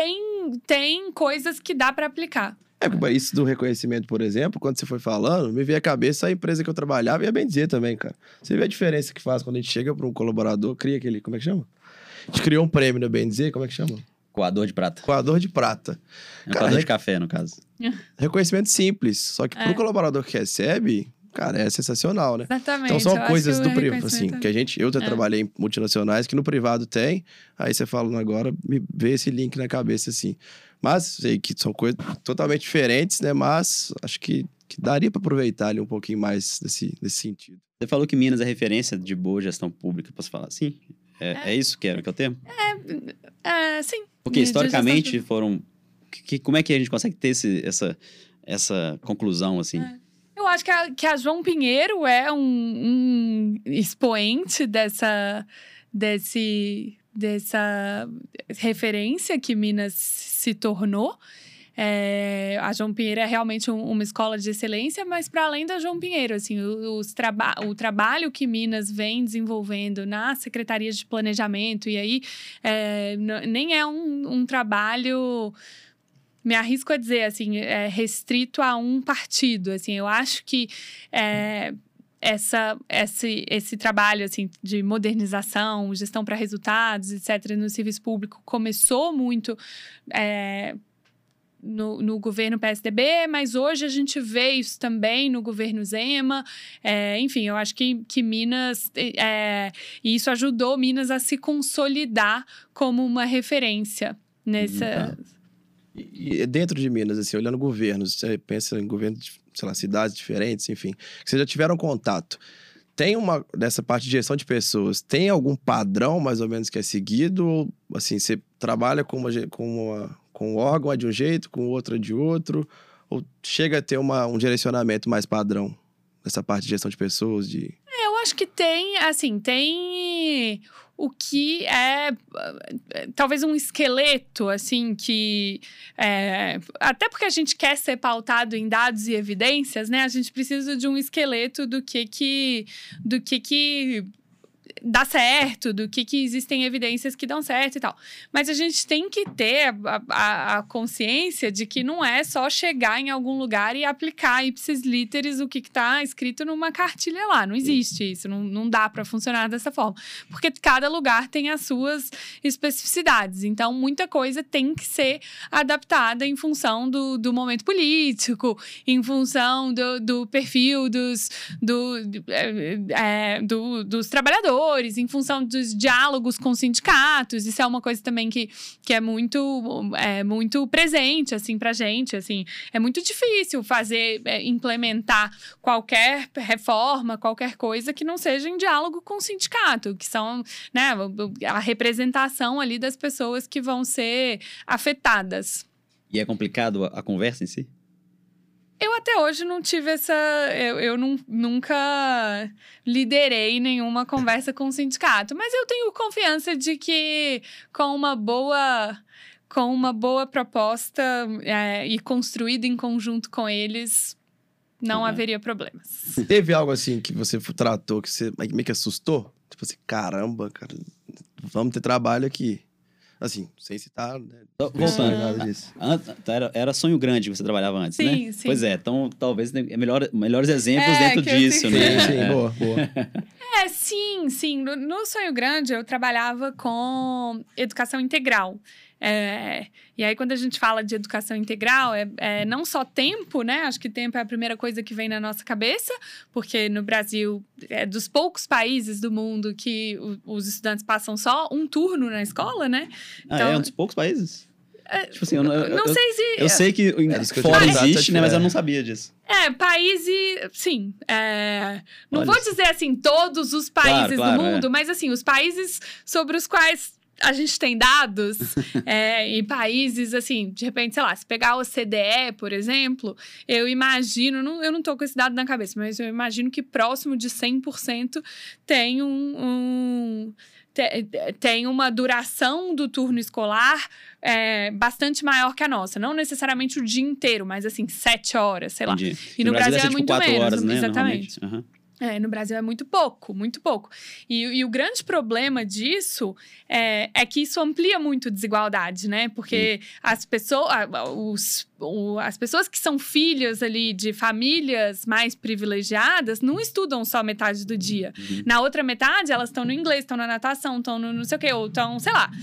tem coisas que dá para aplicar. Isso do reconhecimento, por exemplo, quando você foi falando, me veio à cabeça a empresa que eu trabalhava e a Bendizer também, cara. Você vê a diferença que faz quando a gente chega para um colaborador, cria aquele, como é que chama? A gente criou um prêmio na Bendizer, como é que chama? Coador de prata. Coador de prata. Coador de café, no caso. Reconhecimento simples, só que pro colaborador que recebe, cara, é sensacional, né? Exatamente. Então são coisas do privado, assim, que eu já trabalhei em multinacionais, que no privado tem, aí você falando agora, me vê esse link na cabeça, assim. Mas, sei que são coisas totalmente diferentes, né? Mas acho que daria para aproveitar ali um pouquinho mais desse sentido. Você falou que Minas é referência de boa gestão pública, posso falar assim? É isso que é o termo? Sim. Porque historicamente foram... como é que a gente consegue ter essa conclusão, assim? Eu acho que a João Pinheiro é um expoente dessa referência que Minas se tornou. A João Pinheiro é realmente uma escola de excelência, mas para além da João Pinheiro, assim, o trabalho que Minas vem desenvolvendo na Secretaria de Planejamento, e aí nem é um trabalho... Me arrisco a dizer, assim, restrito a um partido, assim, eu acho que esse trabalho, assim, de modernização, gestão para resultados, etc., no serviço público começou muito no governo PSDB, mas hoje a gente vê isso também no governo Zema. Enfim, eu acho que Minas... e isso ajudou Minas a se consolidar como uma referência nessa... E dentro de Minas, assim, olhando governos, você pensa em governos de, sei lá, cidades diferentes, enfim, que vocês já tiveram contato. Tem nessa parte de gestão de pessoas, tem algum padrão mais ou menos que é seguido? Ou, assim, você trabalha com um órgão de um jeito, com outro de outro? Ou chega a ter um direcionamento mais padrão nessa parte de gestão de pessoas? Eu acho que tem o que é talvez um esqueleto, assim, que... até porque a gente quer ser pautado em dados e evidências, né? A gente precisa de um esqueleto do que dá certo, do que existem evidências que dão certo e tal. Mas a gente tem que ter a consciência de que não é só chegar em algum lugar e aplicar ipsis literis o que está escrito numa cartilha lá. Não existe isso, não dá para funcionar dessa forma. Porque cada lugar tem as suas especificidades. Então, muita coisa tem que ser adaptada em função do momento político, em função do perfil dos trabalhadores, em função dos diálogos com sindicatos. Isso é uma coisa também que é muito presente, assim, pra gente, assim. É muito difícil implementar qualquer reforma, qualquer coisa que não seja em diálogo com o sindicato, que são, né, a representação ali das pessoas que vão ser afetadas. E é complicado a conversa em si? Eu até hoje não tive eu nunca liderei nenhuma conversa com o sindicato, mas eu tenho confiança de que com uma boa proposta e construída em conjunto com eles, não haveria problemas. Teve algo assim que você tratou que você meio que assustou? Tipo assim, caramba, cara, vamos ter trabalho aqui. Assim, sem citar, né? Voltando, nada disso. Era sonho grande que você trabalhava antes, né? Sim. Pois é, então talvez melhores exemplos dentro disso, né? Sim, boa. Sim. No sonho grande, eu trabalhava com educação integral. E aí, quando a gente fala de educação integral, não só tempo, né? Acho que tempo é a primeira coisa que vem na nossa cabeça, porque no Brasil é dos poucos países do mundo que os estudantes passam só um turno na escola, né? Então, é um dos poucos países? Tipo assim, não sei se... Eu sei que fora existe, né? Mas eu não sabia disso. Países, sim. Não vou dizer, assim, todos os países do mundo, mas, assim, os países sobre os quais a gente tem dados em países, assim, de repente, sei lá, se pegar a OCDE, por exemplo, eu imagino, eu não tô com esse dado na cabeça, mas eu imagino que próximo de 100% tem tem uma duração do turno escolar bastante maior que a nossa. Não necessariamente o dia inteiro, mas assim, 7 horas, sei lá. Entendi. E no Brasil é tipo muito 4 menos. horas, né? Exatamente. No Brasil é muito pouco, muito pouco. E o grande problema disso é que isso amplia muito a desigualdade, né? Porque as pessoas que são filhas ali de famílias mais privilegiadas não estudam só metade do dia. Na outra metade, elas estão no inglês, estão na natação, estão no não sei o quê, ou estão, sei lá,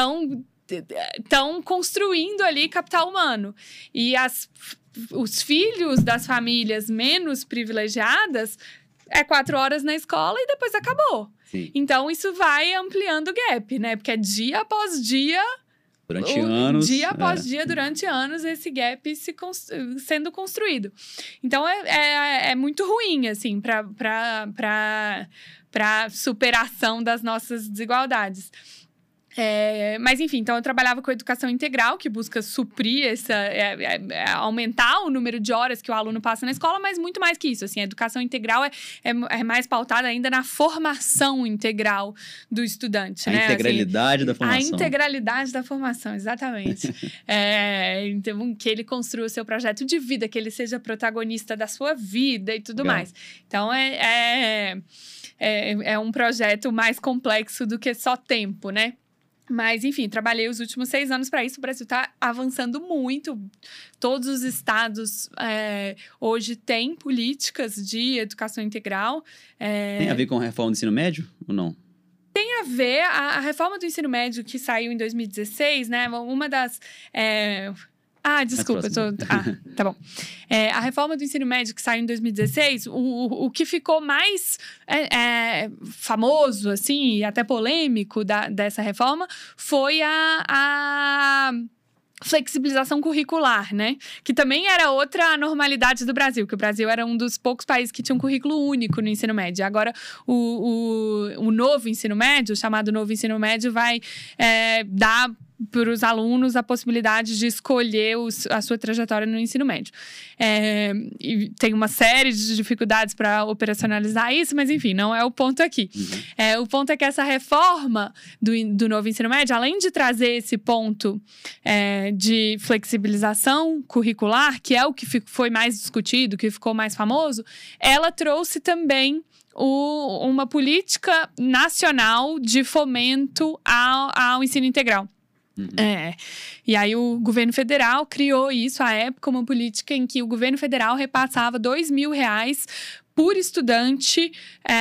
estão construindo ali capital humano. E os filhos das famílias menos privilegiadas 4 horas na escola e depois acabou. Sim. Então, isso vai ampliando o gap, né? Porque é dia após dia... Durante anos. Dia após dia, durante anos, esse gap sendo construído. Então, é muito ruim, assim, para superação das nossas desigualdades. Mas, enfim, então eu trabalhava com educação integral, que busca suprir aumentar o número de horas que o aluno passa na escola, mas muito mais que isso, assim, a educação integral é mais pautada ainda na formação integral do estudante, a né? Integralidade da formação. A integralidade da formação, exatamente. Então, que ele construa o seu projeto de vida, que ele seja protagonista da sua vida e tudo mais. Então, é um projeto mais complexo do que só tempo, né? Mas, enfim, trabalhei os últimos 6 anos para isso. O Brasil está avançando muito. Todos os estados hoje têm políticas de educação integral. Tem a ver com a reforma do ensino médio ou não? Tem a ver. A reforma do ensino médio que saiu em 2016, né? Uma das... desculpa, tá bom. A reforma do ensino médio que saiu em 2016, o que ficou mais famoso, assim, e até polêmico dessa reforma foi a flexibilização curricular, né? Que também era outra anormalidade do Brasil, que o Brasil era um dos poucos países que tinha um currículo único no ensino médio. Agora, o novo ensino médio, chamado novo ensino médio, vai dar para os alunos a possibilidade de escolher a sua trajetória no ensino médio. E tem uma série de dificuldades para operacionalizar isso, mas enfim, não é o ponto aqui. O ponto é que essa reforma do novo ensino médio, além de trazer esse ponto de flexibilização curricular, que é o que foi mais discutido, que ficou mais famoso, ela trouxe também uma política nacional de fomento ao ensino integral. E aí o governo federal criou isso à época, uma política em que o governo federal repassava R$2.000 por estudante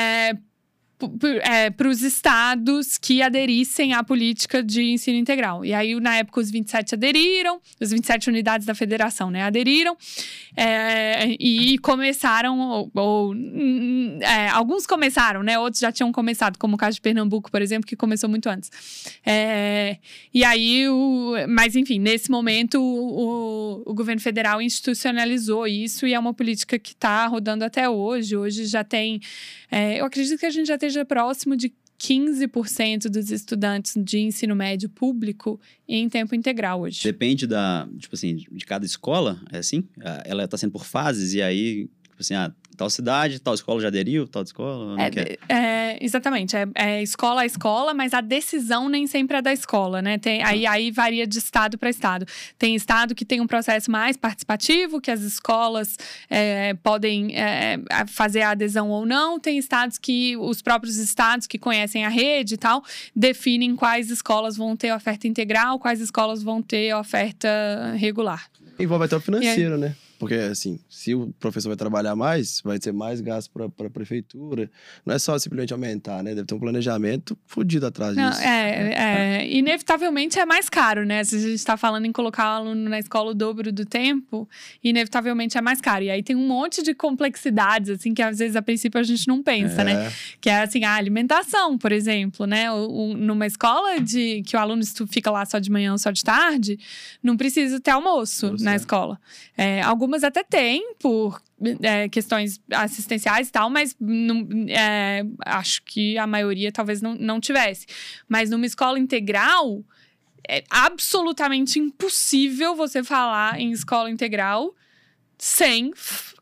para os estados que aderissem à política de ensino integral. E aí, na época, os 27 aderiram, os 27 unidades da federação, né, aderiram, e começaram, alguns começaram, né, outros já tinham começado, como o caso de Pernambuco, por exemplo, que começou muito antes. E aí, mas enfim, nesse momento, o governo federal institucionalizou isso e é uma política que está rodando até hoje. Hoje já tem, eu acredito que a gente já esteja próximo de 15% dos estudantes de ensino médio público em tempo integral hoje. Depende de cada escola, é assim? Ela está sendo por fases e aí, tal cidade, tal escola já aderiu, tal escola não quer. Exatamente, é escola a escola, mas a decisão nem sempre é da escola, né? Aí varia de estado para estado. Tem estado que tem um processo mais participativo, que as escolas podem fazer a adesão ou não. Tem estados que, os próprios estados que conhecem a rede e tal, definem quais escolas vão ter oferta integral, quais escolas vão ter oferta regular. Envolve até o financeiro, né? Porque, assim, se o professor vai trabalhar mais, vai ter mais gasto para a prefeitura. Não é só simplesmente aumentar, né? Deve ter um planejamento fodido atrás disso. Inevitavelmente é mais caro, né? Se a gente está falando em colocar o aluno na escola o dobro do tempo, inevitavelmente é mais caro. E aí tem um monte de complexidades, assim, que às vezes, a princípio, a gente não pensa, né? Que é, assim, a alimentação, por exemplo, né? Numa escola que o aluno fica lá só de manhã ou só de tarde, não precisa ter almoço na escola. Algumas até tem, por questões assistenciais e tal, mas acho que a maioria talvez não tivesse. Mas numa escola integral, é absolutamente impossível você falar em escola integral sem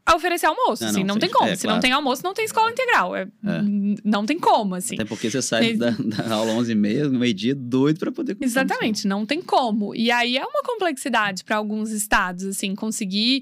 a oferecer almoço, assim, não tem como. Se claro. não tem almoço, não tem escola integral. Não tem como, assim. Até porque você sai da aula 11h30, meio-dia, doido pra poder... Exatamente, não tem como. E aí é uma complexidade para alguns estados, assim, conseguir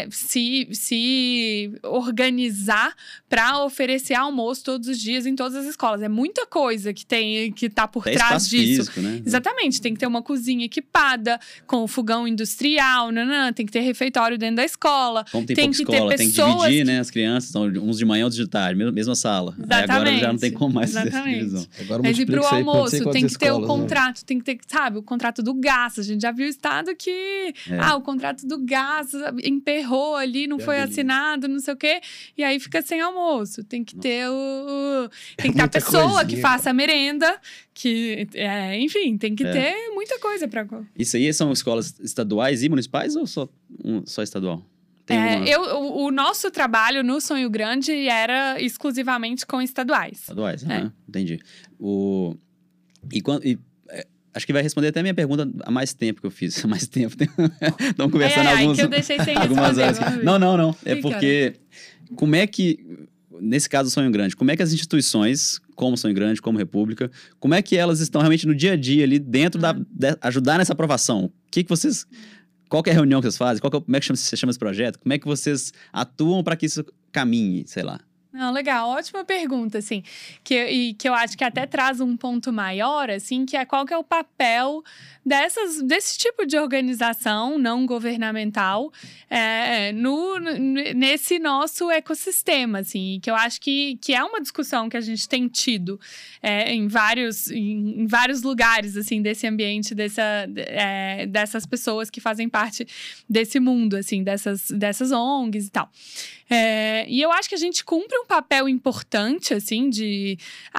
se organizar para oferecer almoço todos os dias em todas as escolas. É muita coisa que tá por trás disso. Físico, né? Exatamente, tem que ter uma cozinha equipada, com fogão industrial, tem que ter refeitório dentro da escola. Como tem pouca escola, tem que dividir, né, as crianças, então, uns de manhã, outros de tarde, mesma sala. Aí agora já não tem como mais fazer essa divisão. Mas e pro almoço, tem que ter o né? contrato, tem que ter, sabe, o contrato do gás. A gente já viu o estado que, o contrato do gás emperrou ali, não foi assinado, não sei o quê, e aí fica sem almoço. Tem que ter tem que ter a pessoa que faça a merenda, enfim, tem que ter muita coisa pra... Isso aí são escolas estaduais e municipais ou só estadual? O nosso trabalho no Sonho Grande era exclusivamente com estaduais. Estaduais, entendi. Acho que vai responder até a minha pergunta há mais tempo que eu fiz. Há mais tempo. Estamos conversando alguns... que eu deixei sem algumas responder. Não. É porque... Como é que... Nesse caso, Sonho Grande, como é que as instituições, como Sonho Grande, como República, como é que elas estão realmente no dia a dia ali dentro ajudar nessa aprovação? O que vocês... Qual que é a reunião que vocês fazem? Como é que você chama esse projeto? Como é que vocês atuam para que isso caminhe, sei lá? Não, legal, ótima pergunta, assim, que eu acho que até traz um ponto maior, assim, que é qual que é o papel desse tipo de organização não governamental nesse nosso ecossistema, assim, que eu acho que é uma discussão que a gente tem tido em vários lugares, assim, desse ambiente, dessas pessoas que fazem parte desse mundo, assim, dessas ONGs e tal. E eu acho que a gente cumpre um papel importante, assim, de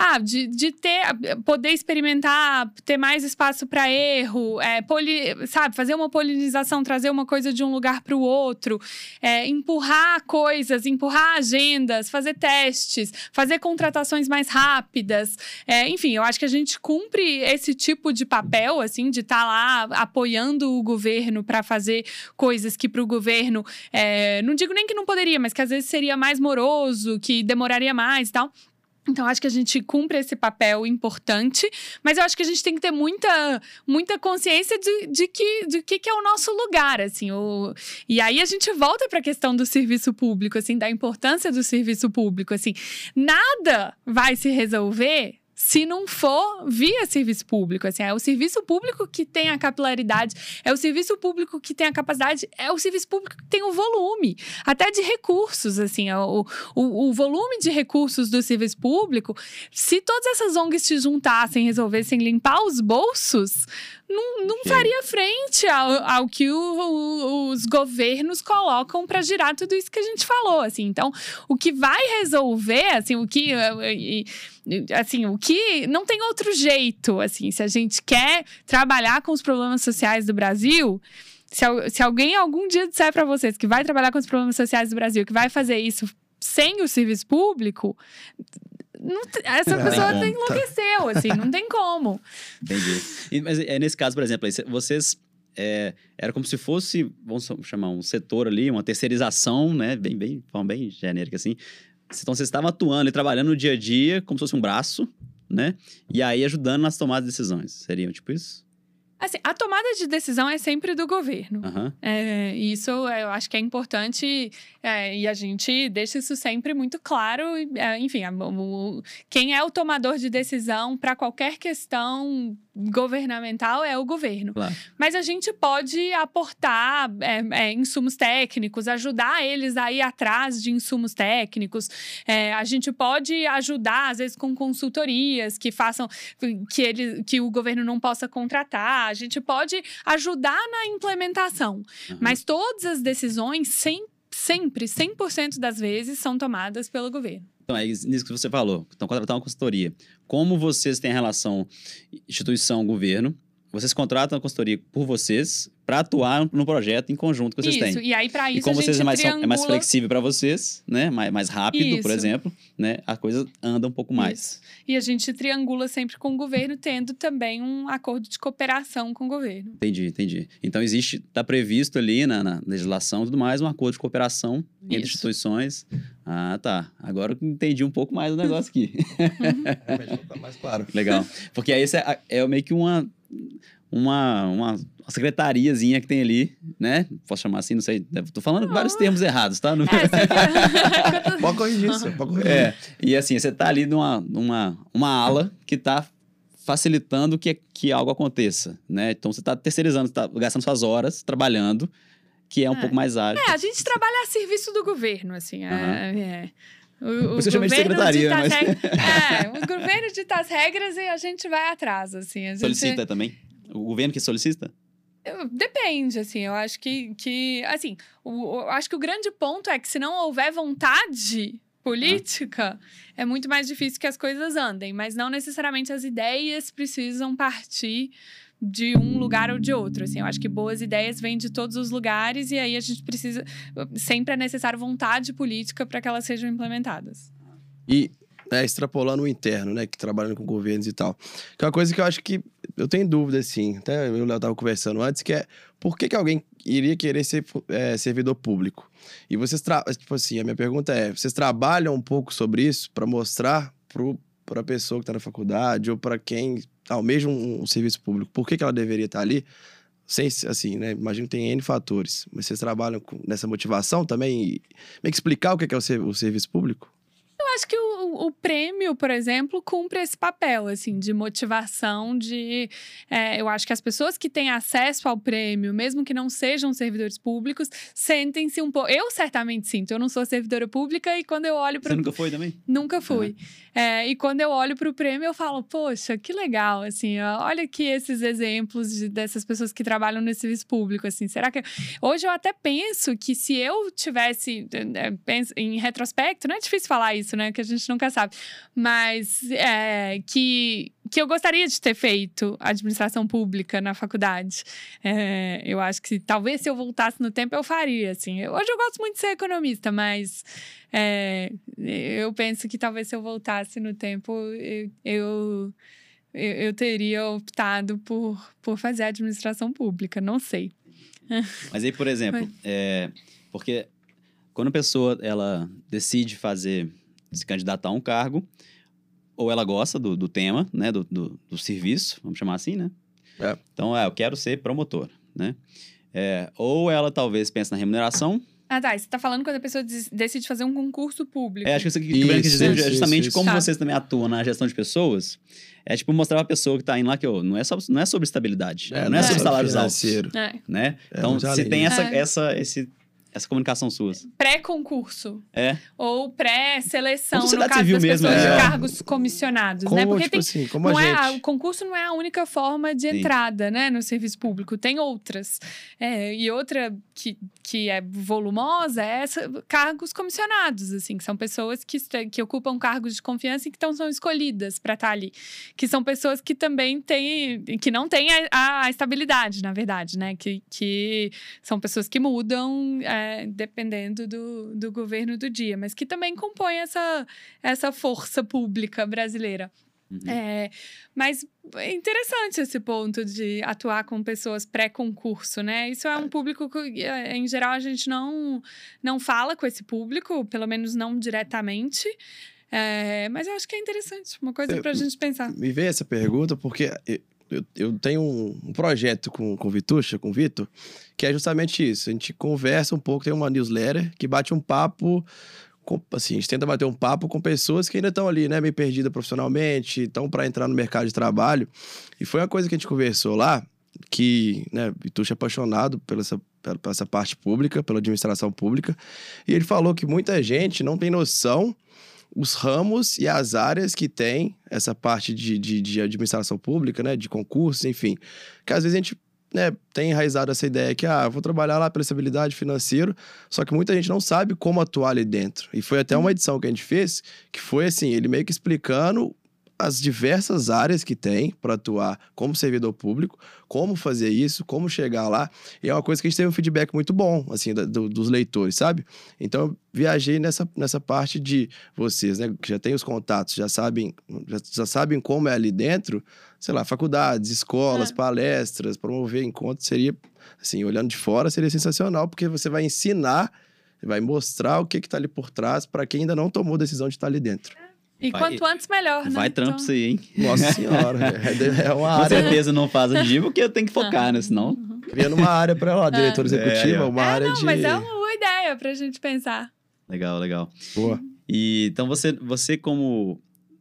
poder experimentar, ter mais espaço para erro, sabe, fazer uma polinização, trazer uma coisa de um lugar para o outro, empurrar coisas, empurrar agendas, fazer testes, fazer contratações mais rápidas. Enfim, eu acho que a gente cumpre esse tipo de papel, assim, de estar lá apoiando o governo para fazer coisas que para o governo, não digo nem que não poderia, mas que às vezes seria mais moroso, que demoraria mais e tal. Então, acho que a gente cumpre esse papel importante, mas eu acho que a gente tem que ter muita consciência de que é o nosso lugar, assim. E aí, a gente volta para a questão do serviço público, assim, da importância do serviço público, assim. Nada vai se resolver se não for via serviço público, assim, é o serviço público que tem a capilaridade, é o serviço público que tem a capacidade, é o serviço público que tem o volume, até de recursos, assim, o volume de recursos do serviço público, se todas essas ONGs se juntassem, resolvessem limpar os bolsos, não faria frente ao que os governos colocam para girar tudo isso que a gente falou, assim. Então, o que vai resolver, assim, o que não tem outro jeito, assim, se a gente quer trabalhar com os problemas sociais do Brasil, se alguém algum dia disser para vocês que vai trabalhar com os problemas sociais do Brasil, que vai fazer isso sem o serviço público, essa pessoa enlouqueceu, assim, não tem como. Entendi. Mas nesse caso, por exemplo, vocês... era como se fosse, vamos chamar um setor ali, uma terceirização, né? De forma bem genérica, assim. Então, vocês estavam atuando e trabalhando no dia a dia, como se fosse um braço, né? E aí, ajudando nas tomadas de decisões. Seriam tipo isso? Assim, a tomada de decisão é sempre do governo. Uhum. Isso eu acho que é importante e a gente deixa isso sempre muito claro. Enfim, quem é o tomador de decisão para qualquer questão governamental é o governo. Claro. Mas a gente pode aportar insumos técnicos, ajudar eles a ir atrás de insumos técnicos. A gente pode ajudar, às vezes, com consultorias que façam que o governo não possa contratar. A gente pode ajudar na implementação. Uhum. Mas todas as decisões, sempre, 100% das vezes, são tomadas pelo governo. Então, é isso que você falou. Então, contratar uma consultoria. Como vocês têm a relação instituição-governo, vocês contratam a consultoria por vocês para atuar no projeto em conjunto que vocês têm. Isso, e aí para isso e como a gente vocês é mais triangula... flexível para vocês, né? Mais rápido, por Isso. exemplo, né? A coisa anda um pouco mais. Isso. E a gente triangula sempre com o governo, tendo também um acordo de cooperação com o governo. Entendi. Então está previsto ali na legislação e tudo mais um acordo de cooperação entre Isso. instituições. Ah, tá. Agora eu entendi um pouco mais do negócio aqui. Realmente tá mais claro. Legal. Porque aí é meio que uma secretariazinha que tem ali, né? Posso chamar assim, não sei. Tô falando vários termos errados, tá? Pode corrigir isso, pode corrigir. E assim, você tá ali numa ala que tá facilitando que algo aconteça, né? Então você tá terceirizando, você tá gastando suas horas trabalhando, que é um pouco mais ágil. A gente trabalha a serviço do governo, assim. O você chama de secretaria, mas... o governo dita as regras e a gente vai atrás, assim. A gente... Solicita também? O governo que solicita? Depende, assim. Eu acho que assim, eu acho que o grande ponto é que se não houver vontade política, é muito mais difícil que as coisas andem. Mas não necessariamente as ideias precisam partir de um lugar ou de outro, assim. Eu acho que boas ideias vêm de todos os lugares e aí a gente precisa... Sempre é necessário vontade política para que elas sejam implementadas. E extrapolando o interno, né? Que trabalhando com governos e tal. Que é uma coisa que eu acho que... Eu tenho dúvida, assim. Até eu e o Léo tava conversando antes, que é... Por que alguém iria querer ser servidor público? E vocês... Tipo assim, a minha pergunta é... Vocês trabalham um pouco sobre isso para mostrar pra pessoa que tá na faculdade ou para quem almeja um serviço público? Por que ela deveria estar ali? Sem, assim, né? Imagino que tem N fatores. Mas vocês trabalham nessa motivação também? E meio que explicar o que é o serviço público? Eu acho que o prêmio, por exemplo, cumpre esse papel, assim, de motivação, eu acho que as pessoas que têm acesso ao prêmio, mesmo que não sejam servidores públicos, sentem-se um pouco... Eu certamente sinto, eu não sou servidora pública e quando eu olho para... Você nunca foi também? Nunca fui. E quando eu olho para o prêmio, eu falo, poxa, que legal, assim, olha aqui esses exemplos dessas pessoas que trabalham no serviço público, assim, será que... Hoje eu até penso que se eu tivesse, em retrospecto, não é difícil falar isso, né, que a gente nunca sabe, mas que eu gostaria de ter feito administração pública na faculdade. Eu acho que talvez se eu voltasse no tempo eu faria, assim. Hoje eu gosto muito de ser economista, mas eu penso que talvez se eu voltasse no tempo eu teria optado por fazer administração pública, não sei. Mas aí, por exemplo, porque quando a pessoa ela decide se candidatar a um cargo, ou ela gosta do tema, né, do serviço, vamos chamar assim, né? Então, eu quero ser promotor, né? Ou ela talvez pense na remuneração. Ah, tá. Você tá falando quando a pessoa decide fazer um concurso público. Acho que isso que o Breno quis dizer é justamente como vocês também atuam na gestão de pessoas. É tipo mostrar pra pessoa que tá indo lá que não é sobre estabilidade, não é sobre salários altos, né? Então, se tem essa comunicação sua. Pré-concurso. Ou pré-seleção, no sociedade caso civil das mesmo, pessoas de cargos comissionados, né? Porque tipo assim, como a gente... o concurso não é a única forma de entrada, né, no serviço público. Tem outras. E outra que é volumosa é cargos comissionados, assim, que são pessoas que ocupam cargos de confiança e que são escolhidas para estar ali. Que são pessoas que também que não têm a estabilidade, na verdade, né? Que são pessoas que mudam dependendo do governo do dia, mas que também compõe essa força pública brasileira. Mas é interessante esse ponto de atuar com pessoas pré-concurso, né? Isso é um público que, em geral, a gente não fala com esse público, pelo menos não diretamente. Mas eu acho que é interessante, uma coisa pra gente pensar. Me veio essa pergunta porque... Eu tenho um projeto com o Vitucha, com o Vitor, que é justamente isso. A gente conversa um pouco, tem uma newsletter que bate um papo, assim, a gente tenta bater um papo com pessoas que ainda estão ali, né, meio perdidas profissionalmente, estão para entrar no mercado de trabalho. E foi uma coisa que a gente conversou lá, que, né, Vitucha é apaixonado pela essa parte pública, pela administração pública, e ele falou que muita gente não tem noção os ramos e as áreas que tem essa parte de administração pública, né, de concursos, enfim, que às vezes a gente, né, tem enraizado essa ideia que, vou trabalhar lá pela estabilidade financeira, só que muita gente não sabe como atuar ali dentro. E foi até uma edição que a gente fez, que foi assim, ele meio que explicando as diversas áreas que tem para atuar como servidor público, como fazer isso, como chegar lá. E é uma coisa que a gente teve um feedback muito bom, assim, dos leitores, sabe? Então, eu viajei nessa parte de vocês, né? Que já têm os contatos, já sabem como é ali dentro, sei lá, faculdades, escolas, palestras, promover encontros, seria, assim, olhando de fora, seria sensacional, porque você vai ensinar, vai mostrar o que está ali por trás para quem ainda não tomou decisão de estar ali dentro. E quanto antes, melhor, né? Vai trampo isso aí, hein? Nossa senhora, é uma Com área... certeza não faz hoje em dia, porque eu tenho que focar, né? Senão... Cria numa área para lá, diretora executiva, uma área de... Mas é uma boa ideia pra gente pensar. Legal. Boa. E, então, você como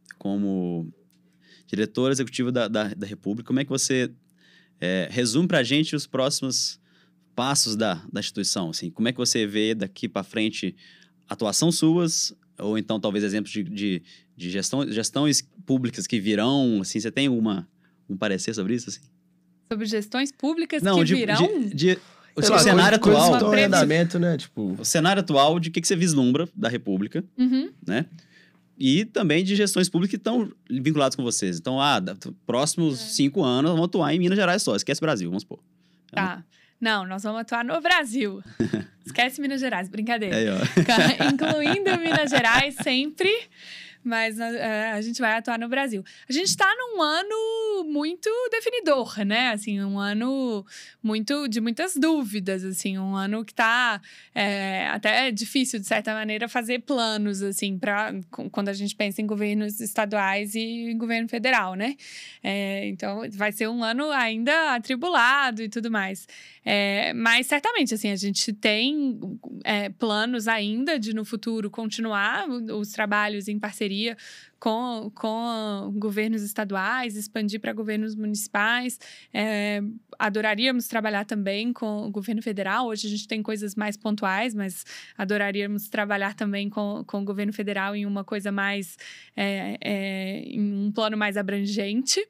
diretora executiva da República, como é que você resume pra gente os próximos passos da instituição? Assim, como é que você vê daqui para frente atuação suas, ou então talvez exemplos de gestões públicas que virão? Assim, você tem um parecer sobre isso? Assim? Sobre gestões públicas que virão? O cenário atual. Estão em andamento, né? Tipo... O cenário atual de que você vislumbra da República, né? E também de gestões públicas que estão vinculadas com vocês. Então, próximos 5 anos, vamos atuar em Minas Gerais só. Esquece Brasil, vamos supor. Tá. Não, nós vamos atuar no Brasil. Esquece Minas Gerais, brincadeira. Aí, ó. Incluindo Minas Gerais sempre, mas a gente vai atuar no Brasil. A gente está num ano muito definidor, né? Assim, um ano de muitas dúvidas, assim. Um ano que tá até difícil, de certa maneira, fazer planos, assim, quando a gente pensa em governos estaduais e em governo federal, né? Então, vai ser um ano ainda atribulado e tudo mais. Mas, certamente, assim, a gente tem planos ainda de, no futuro, continuar os trabalhos em parceria com governos estaduais, expandir para governos municipais. Adoraríamos trabalhar também com o governo federal. Hoje a gente tem coisas mais pontuais, mas adoraríamos trabalhar também com o governo federal em uma coisa mais... em um plano mais abrangente.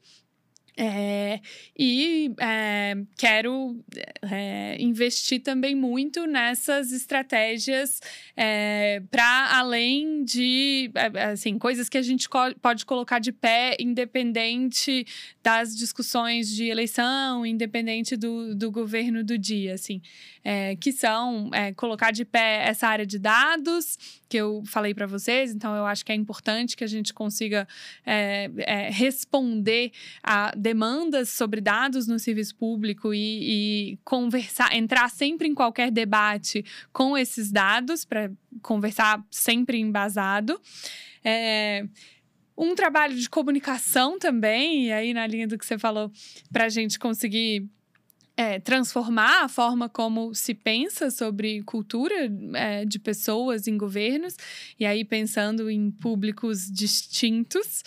Quero investir também muito nessas estratégias para além de assim, coisas que a gente pode colocar de pé, independente das discussões de eleição, independente do governo do dia, assim, que são colocar de pé essa área de dados que eu falei para vocês. Então, eu acho que é importante que a gente consiga responder a demandas sobre dados no serviço público e conversar, entrar sempre em qualquer debate com esses dados, para conversar sempre embasado. Um trabalho de comunicação também, e aí na linha do que você falou, para a gente conseguir transformar a forma como se pensa sobre cultura de pessoas em governos, e aí pensando em públicos distintos.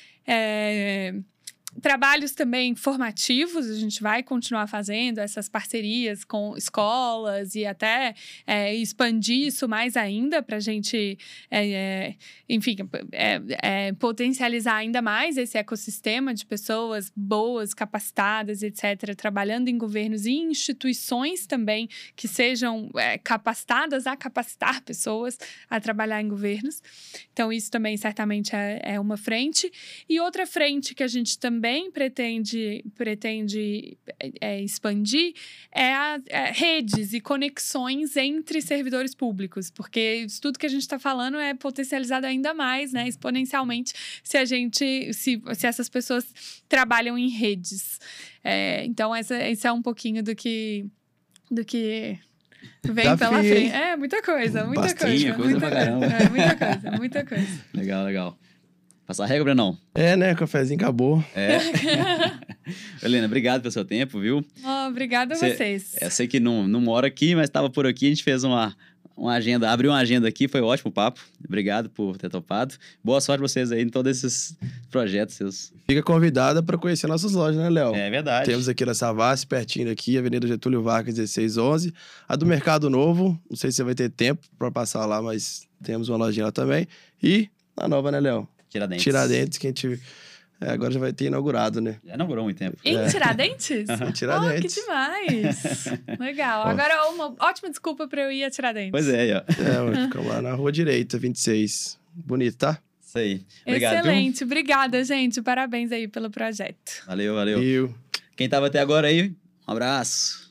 Trabalhos também formativos, a gente vai continuar fazendo essas parcerias com escolas e até expandir isso mais ainda para a gente, enfim, potencializar ainda mais esse ecossistema de pessoas boas, capacitadas, etc., trabalhando em governos e em instituições também que sejam capacitadas a capacitar pessoas a trabalhar em governos. Então, isso também certamente é uma frente. E outra frente que a gente também pretende expandir redes e conexões entre servidores públicos, porque isso tudo que a gente está falando é potencializado ainda mais, né, exponencialmente, se essas pessoas trabalham em redes. Então, esse é um pouquinho do que vem pela frente. Muita coisa. Muita coisa. Legal. Passar a regra, Brenão? Né? O cafezinho acabou. Helena, obrigado pelo seu tempo, viu? Obrigada a vocês. Eu sei que não mora aqui, mas estava por aqui. A gente fez uma agenda, abriu uma agenda aqui. Foi ótimo o papo. Obrigado por ter topado. Boa sorte pra vocês aí em todos esses projetos seus. Fica convidada para conhecer nossas lojas, né, Léo? É verdade. Temos aqui na Savassi, pertinho aqui, Avenida Getúlio Vargas, 1611. A do Mercado Novo, não sei se você vai ter tempo para passar lá, mas temos uma lojinha lá também. E a nova, né, Léo? Tiradentes, que a gente agora já vai ter inaugurado, né? Já inaugurou há muito tempo. Em Tiradentes? Em Tiradentes. Que demais! Legal. Agora, uma ótima desculpa para eu ir a Tiradentes. Pois ó. Ficamos lá na Rua Direita, 26. Bonito, tá? Isso aí. Obrigado, Excelente. viu? Obrigada, gente. Parabéns aí pelo projeto. Valeu. Quem tava até agora aí, um abraço.